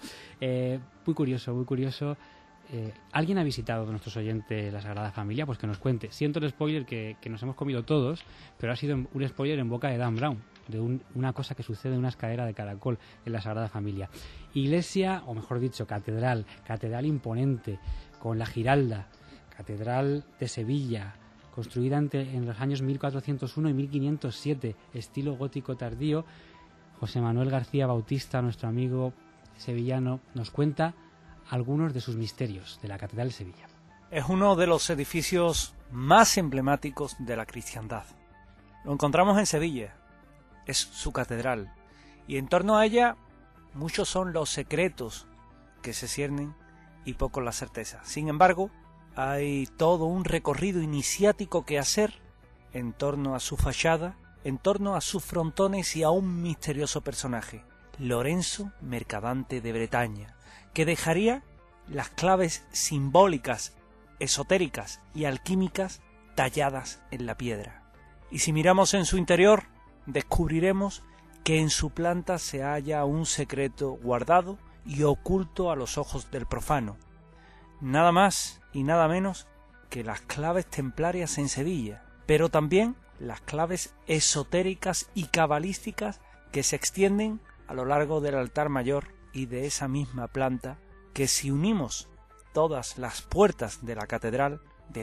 muy curioso. ¿Alguien ha visitado de nuestros oyentes la Sagrada Familia? Pues que nos cuente. Siento el spoiler que nos hemos comido todos, pero ha sido un spoiler en boca de Dan Brown, de una cosa que sucede en una escalera de caracol en la Sagrada Familia. Iglesia, o mejor dicho, catedral imponente, con la Giralda, catedral de Sevilla, construida en los años 1401 y 1507, estilo gótico tardío. José Manuel García Bautista, nuestro amigo sevillano, nos cuenta algunos de sus misterios de la Catedral de Sevilla. Es uno de los edificios más emblemáticos de la cristiandad. Lo encontramos en Sevilla, es su catedral, y en torno a ella muchos son los secretos que se ciernen y pocos las certezas. Sin embargo, hay todo un recorrido iniciático que hacer en torno a su fachada, en torno a sus frontones y a un misterioso personaje, Lorenzo Mercadante de Bretaña, que dejaría las claves simbólicas, esotéricas y alquímicas talladas en la piedra. Y si miramos en su interior, descubriremos que en su planta se halla un secreto guardado y oculto a los ojos del profano. Nada más y nada menos que las claves templarias en Sevilla, pero también las claves esotéricas y cabalísticas que se extienden a lo largo del altar mayor y de esa misma planta, que si unimos todas las puertas de la catedral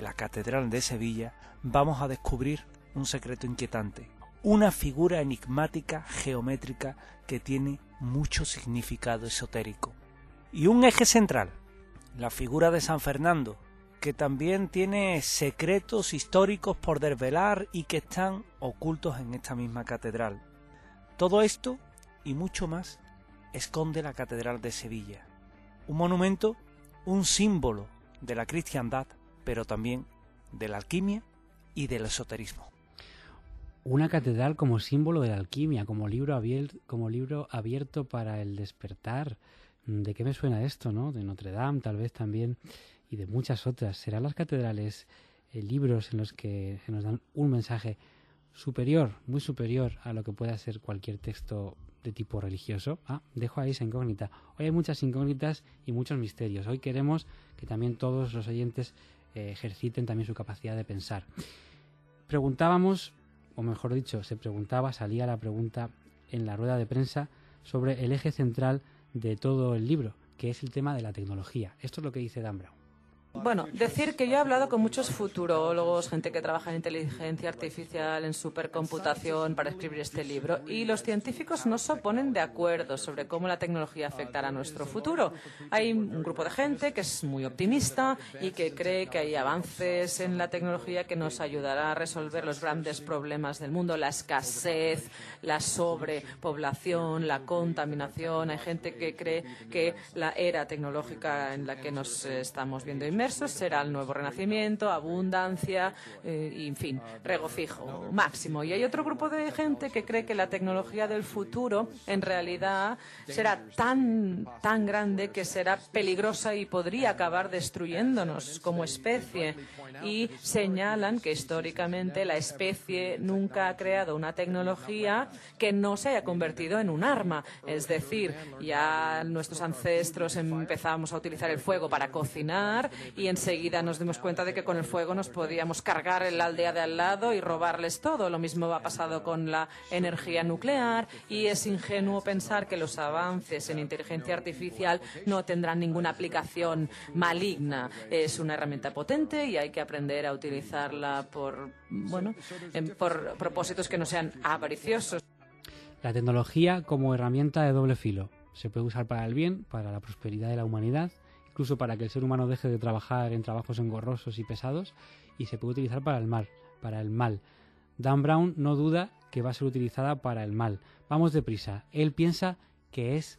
de Sevilla, vamos a descubrir un secreto inquietante, una figura enigmática geométrica que tiene mucho significado esotérico. Y un eje central, la figura de San Fernando, que también tiene secretos históricos por desvelar y que están ocultos en esta misma catedral. Todo esto y mucho más esconde la Catedral de Sevilla, un monumento, un símbolo de la cristiandad, pero también de la alquimia y del esoterismo. Una catedral como símbolo de la alquimia, como libro abierto para el despertar. ¿De qué me suena esto, no? De Notre Dame, tal vez también, y de muchas otras. ¿Serán las catedrales libros en los que se nos dan un mensaje superior, muy superior a lo que pueda ser cualquier texto de tipo religioso? Dejo ahí esa incógnita. Hoy hay muchas incógnitas y muchos misterios. Hoy queremos que también todos los oyentes ejerciten también su capacidad de pensar. Preguntábamos, o mejor dicho, salía la pregunta en la rueda de prensa sobre el eje central de todo el libro, que es el tema de la tecnología. Esto es lo que dice Dan Brown. Bueno, decir que yo he hablado con muchos futurólogos, gente que trabaja en inteligencia artificial, en supercomputación para escribir este libro, y los científicos no se ponen de acuerdo sobre cómo la tecnología afectará a nuestro futuro. Hay un grupo de gente que es muy optimista y que cree que hay avances en la tecnología que nos ayudará a resolver los grandes problemas del mundo, la escasez, la sobrepoblación, la contaminación. Hay gente que cree que la era tecnológica en la que nos estamos viendo inmersos será el nuevo renacimiento, abundancia y, en fin, regocijo máximo. Y hay otro grupo de gente que cree que la tecnología del futuro en realidad será tan grande que será peligrosa y podría acabar destruyéndonos como especie. Y señalan que históricamente la especie nunca ha creado una tecnología que no se haya convertido en un arma. Es decir, ya nuestros ancestros empezamos a utilizar el fuego para cocinar y enseguida nos dimos cuenta de que con el fuego nos podíamos cargar en la aldea de al lado y robarles todo. Lo mismo ha pasado con la energía nuclear y es ingenuo pensar que los avances en inteligencia artificial no tendrán ninguna aplicación maligna. Es una herramienta potente y hay que aprender a utilizarla por propósitos que no sean avariciosos. La tecnología como herramienta de doble filo. Se puede usar para el bien, para la prosperidad de la humanidad, incluso para que el ser humano deje de trabajar en trabajos engorrosos y pesados, y se puede utilizar para el mal. Dan Brown no duda que va a ser utilizada para el mal. Vamos deprisa. Él piensa que es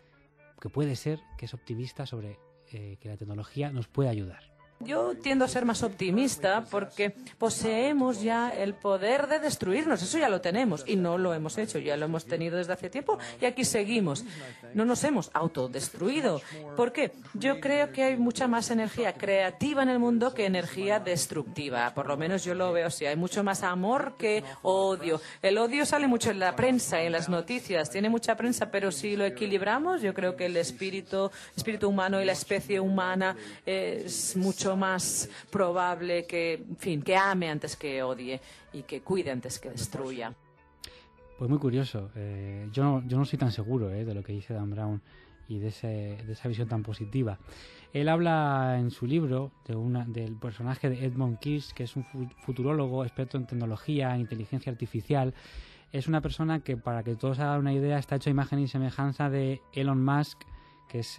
optimista sobre que la tecnología nos puede ayudar. Yo tiendo a ser más optimista porque poseemos ya el poder de destruirnos. Eso ya lo tenemos y no lo hemos hecho. Ya lo hemos tenido desde hace tiempo y aquí seguimos. No nos hemos autodestruido. ¿Por qué? Yo creo que hay mucha más energía creativa en el mundo que energía destructiva. Por lo menos yo lo veo así. Hay mucho más amor que odio. El odio sale mucho en la prensa y en las noticias. Tiene mucha prensa, pero si lo equilibramos, yo creo que el espíritu humano y la especie humana es mucho más probable que ame antes que odie y que cuide antes que destruya. Pues muy curioso. Yo no soy tan seguro de lo que dice Dan Brown y de esa visión tan positiva. Él habla en su libro del personaje de Edmund Kirsch, que es un futurólogo experto en tecnología, inteligencia artificial. Es una persona que, para que todos hagan una idea, está hecho a imagen y semejanza de Elon Musk, que es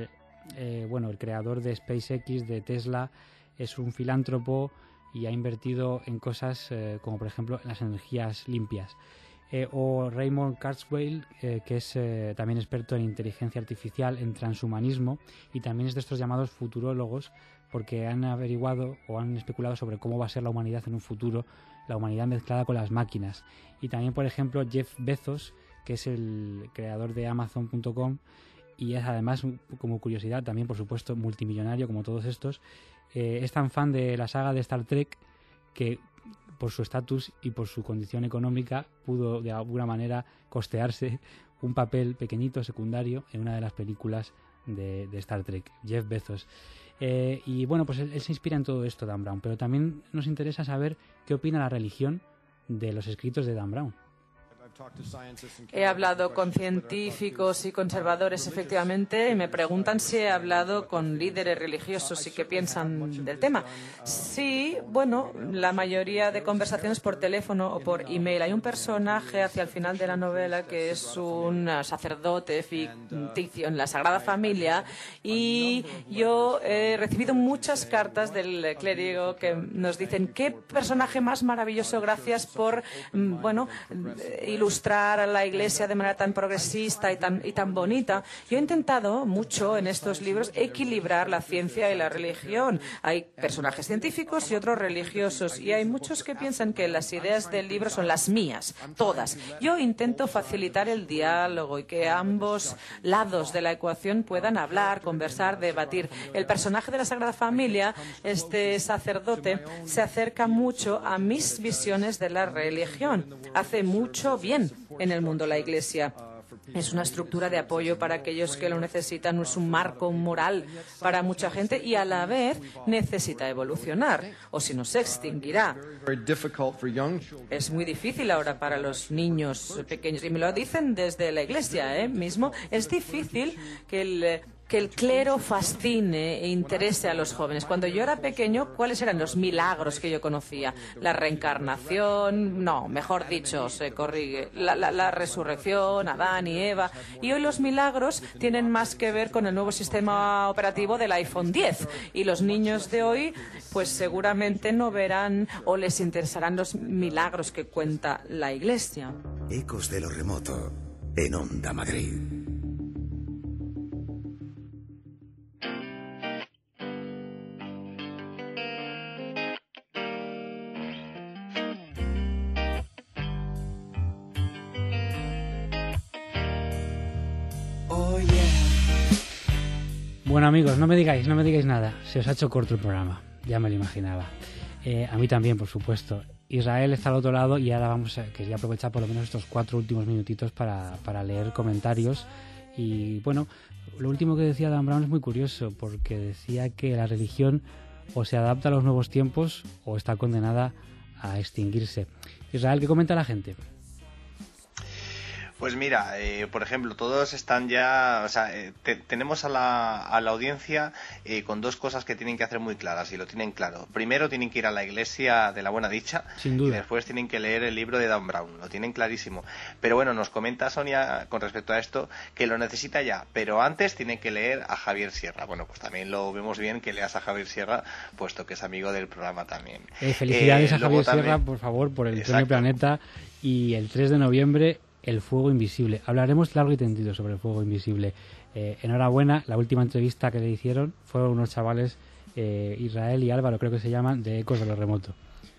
el creador de SpaceX, de Tesla. Es un filántropo y ha invertido en cosas como, por ejemplo, las energías limpias. O Raymond Kurzweil, que es también experto en inteligencia artificial, en transhumanismo, y también es de estos llamados futurólogos, porque han averiguado o han especulado sobre cómo va a ser la humanidad en un futuro, la humanidad mezclada con las máquinas. Y también, por ejemplo, Jeff Bezos, que es el creador de Amazon.com, y es además, como curiosidad, también por supuesto multimillonario como todos estos. Es tan fan de la saga de Star Trek que por su estatus y por su condición económica pudo de alguna manera costearse un papel pequeñito, secundario, en una de las películas de Star Trek, Jeff Bezos. Y bueno, pues él se inspira en todo esto, Dan Brown, pero también nos interesa saber qué opina la religión de los escritos de Dan Brown. He hablado con científicos y conservadores, efectivamente, y me preguntan si he hablado con líderes religiosos y qué piensan del tema. Sí, bueno, la mayoría de conversaciones por teléfono o por email. Hay un personaje hacia el final de la novela que es un sacerdote ficticio en la Sagrada Familia, y yo he recibido muchas cartas del clérigo que nos dicen: qué personaje más maravilloso, gracias por ilustrar a la Iglesia de manera tan progresista y tan bonita. Yo he intentado mucho en estos libros equilibrar la ciencia y la religión. Hay personajes científicos y otros religiosos, y hay muchos que piensan que las ideas del libro son las mías, todas. Yo intento facilitar el diálogo y que ambos lados de la ecuación puedan hablar, conversar, debatir. El personaje de la Sagrada Familia, este sacerdote, se acerca mucho a mis visiones de la religión. Hace mucho bien en el mundo la Iglesia. Es una estructura de apoyo para aquellos que lo necesitan, es un marco moral para mucha gente, y a la vez necesita evolucionar, o si no se extinguirá. Es muy difícil ahora para los niños pequeños, y me lo dicen desde la Iglesia mismo. Es difícil que el clero fascine e interese a los jóvenes. Cuando yo era pequeño, ¿cuáles eran los milagros que yo conocía? La reencarnación, no, mejor dicho, se corrige, la resurrección, Adán y Eva. Y hoy los milagros tienen más que ver con el nuevo sistema operativo del iPhone 10. Y los niños de hoy, pues seguramente no verán o les interesarán los milagros que cuenta la Iglesia. Ecos de lo remoto, en Onda Madrid. Bueno, amigos, no me digáis nada. Se os ha hecho corto el programa, ya me lo imaginaba. A mí también, por supuesto. Israel está al otro lado y ahora quería aprovechar por lo menos estos 4 últimos minutitos para leer comentarios. Y bueno, lo último que decía Dan Brown es muy curioso, porque decía que la religión o se adapta a los nuevos tiempos o está condenada a extinguirse. Israel, ¿qué comenta la gente? Pues mira, por ejemplo, todos están ya, o sea, tenemos a la audiencia con 2 cosas que tienen que hacer muy claras, y lo tienen claro. Primero, tienen que ir a la Iglesia de la Buena Dicha, sin duda, y después tienen que leer el libro de Dan Brown, lo tienen clarísimo. Pero bueno, nos comenta Sonia con respecto a esto que lo necesita ya, pero antes tiene que leer a Javier Sierra. Bueno, pues también lo vemos bien que leas a Javier Sierra, puesto que es amigo del programa también. Felicidades a Javier Sierra, por favor, por el Premio Planeta, y el 3 de noviembre El Fuego Invisible. Hablaremos largo y tendido sobre el fuego invisible. Enhorabuena, la última entrevista que le hicieron fueron unos chavales, Israel y Álvaro, creo que se llaman, de Ecos de lo Remoto.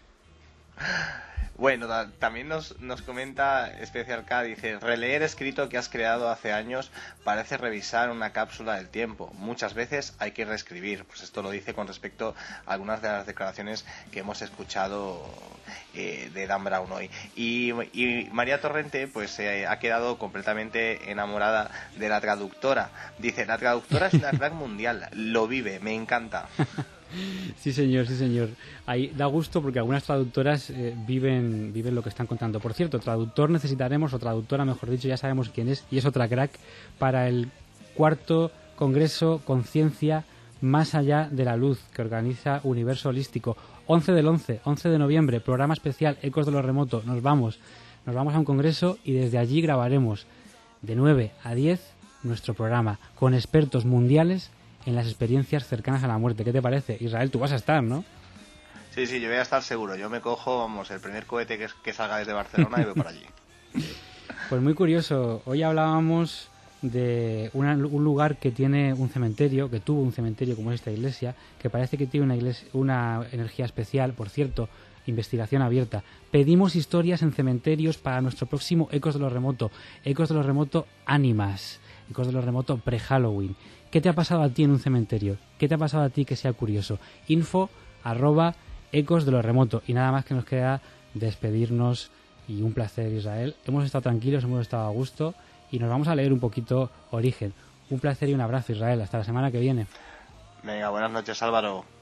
Bueno, también nos comenta Especial K, dice: releer escrito que has creado hace años parece revisar una cápsula del tiempo. Muchas veces hay que reescribir. Pues esto lo dice con respecto a algunas de las declaraciones que hemos escuchado de Dan Brown hoy. Y María Torrente pues ha quedado completamente enamorada de la traductora. Dice: la traductora es una crack mundial, lo vive, me encanta. Sí, señor, sí, señor. Ahí da gusto porque algunas traductoras viven lo que están contando. Por cierto, traductor necesitaremos, o traductora, mejor dicho, ya sabemos quién es, y es otra crack, para el 4º Congreso Conciencia Más Allá de la Luz, que organiza Universo Holístico. 11 de noviembre, programa especial Ecos de lo Remoto. Nos vamos a un congreso y desde allí grabaremos de 9 a 10 nuestro programa con expertos mundiales en las experiencias cercanas a la muerte. ¿Qué te parece? Israel, tú vas a estar, ¿no? Sí, yo voy a estar seguro. Yo me cojo, el primer cohete que salga desde Barcelona y voy por allí. Pues muy curioso. Hoy hablábamos de un lugar que tiene un cementerio, que tuvo un cementerio como esta iglesia, que parece que tiene una energía especial. Por cierto, investigación abierta. Pedimos historias en cementerios para nuestro próximo Ecos de lo Remoto. Ecos de lo Remoto Ánimas. Ecos de lo Remoto pre-Halloween. ¿Qué te ha pasado a ti en un cementerio? ¿Qué te ha pasado a ti que sea curioso? info@ecos de lo remoto. Y nada más que nos queda despedirnos, y un placer, Israel. Hemos estado tranquilos, hemos estado a gusto, y nos vamos a leer un poquito Origen. Un placer y un abrazo, Israel. Hasta la semana que viene. Venga, buenas noches, Álvaro.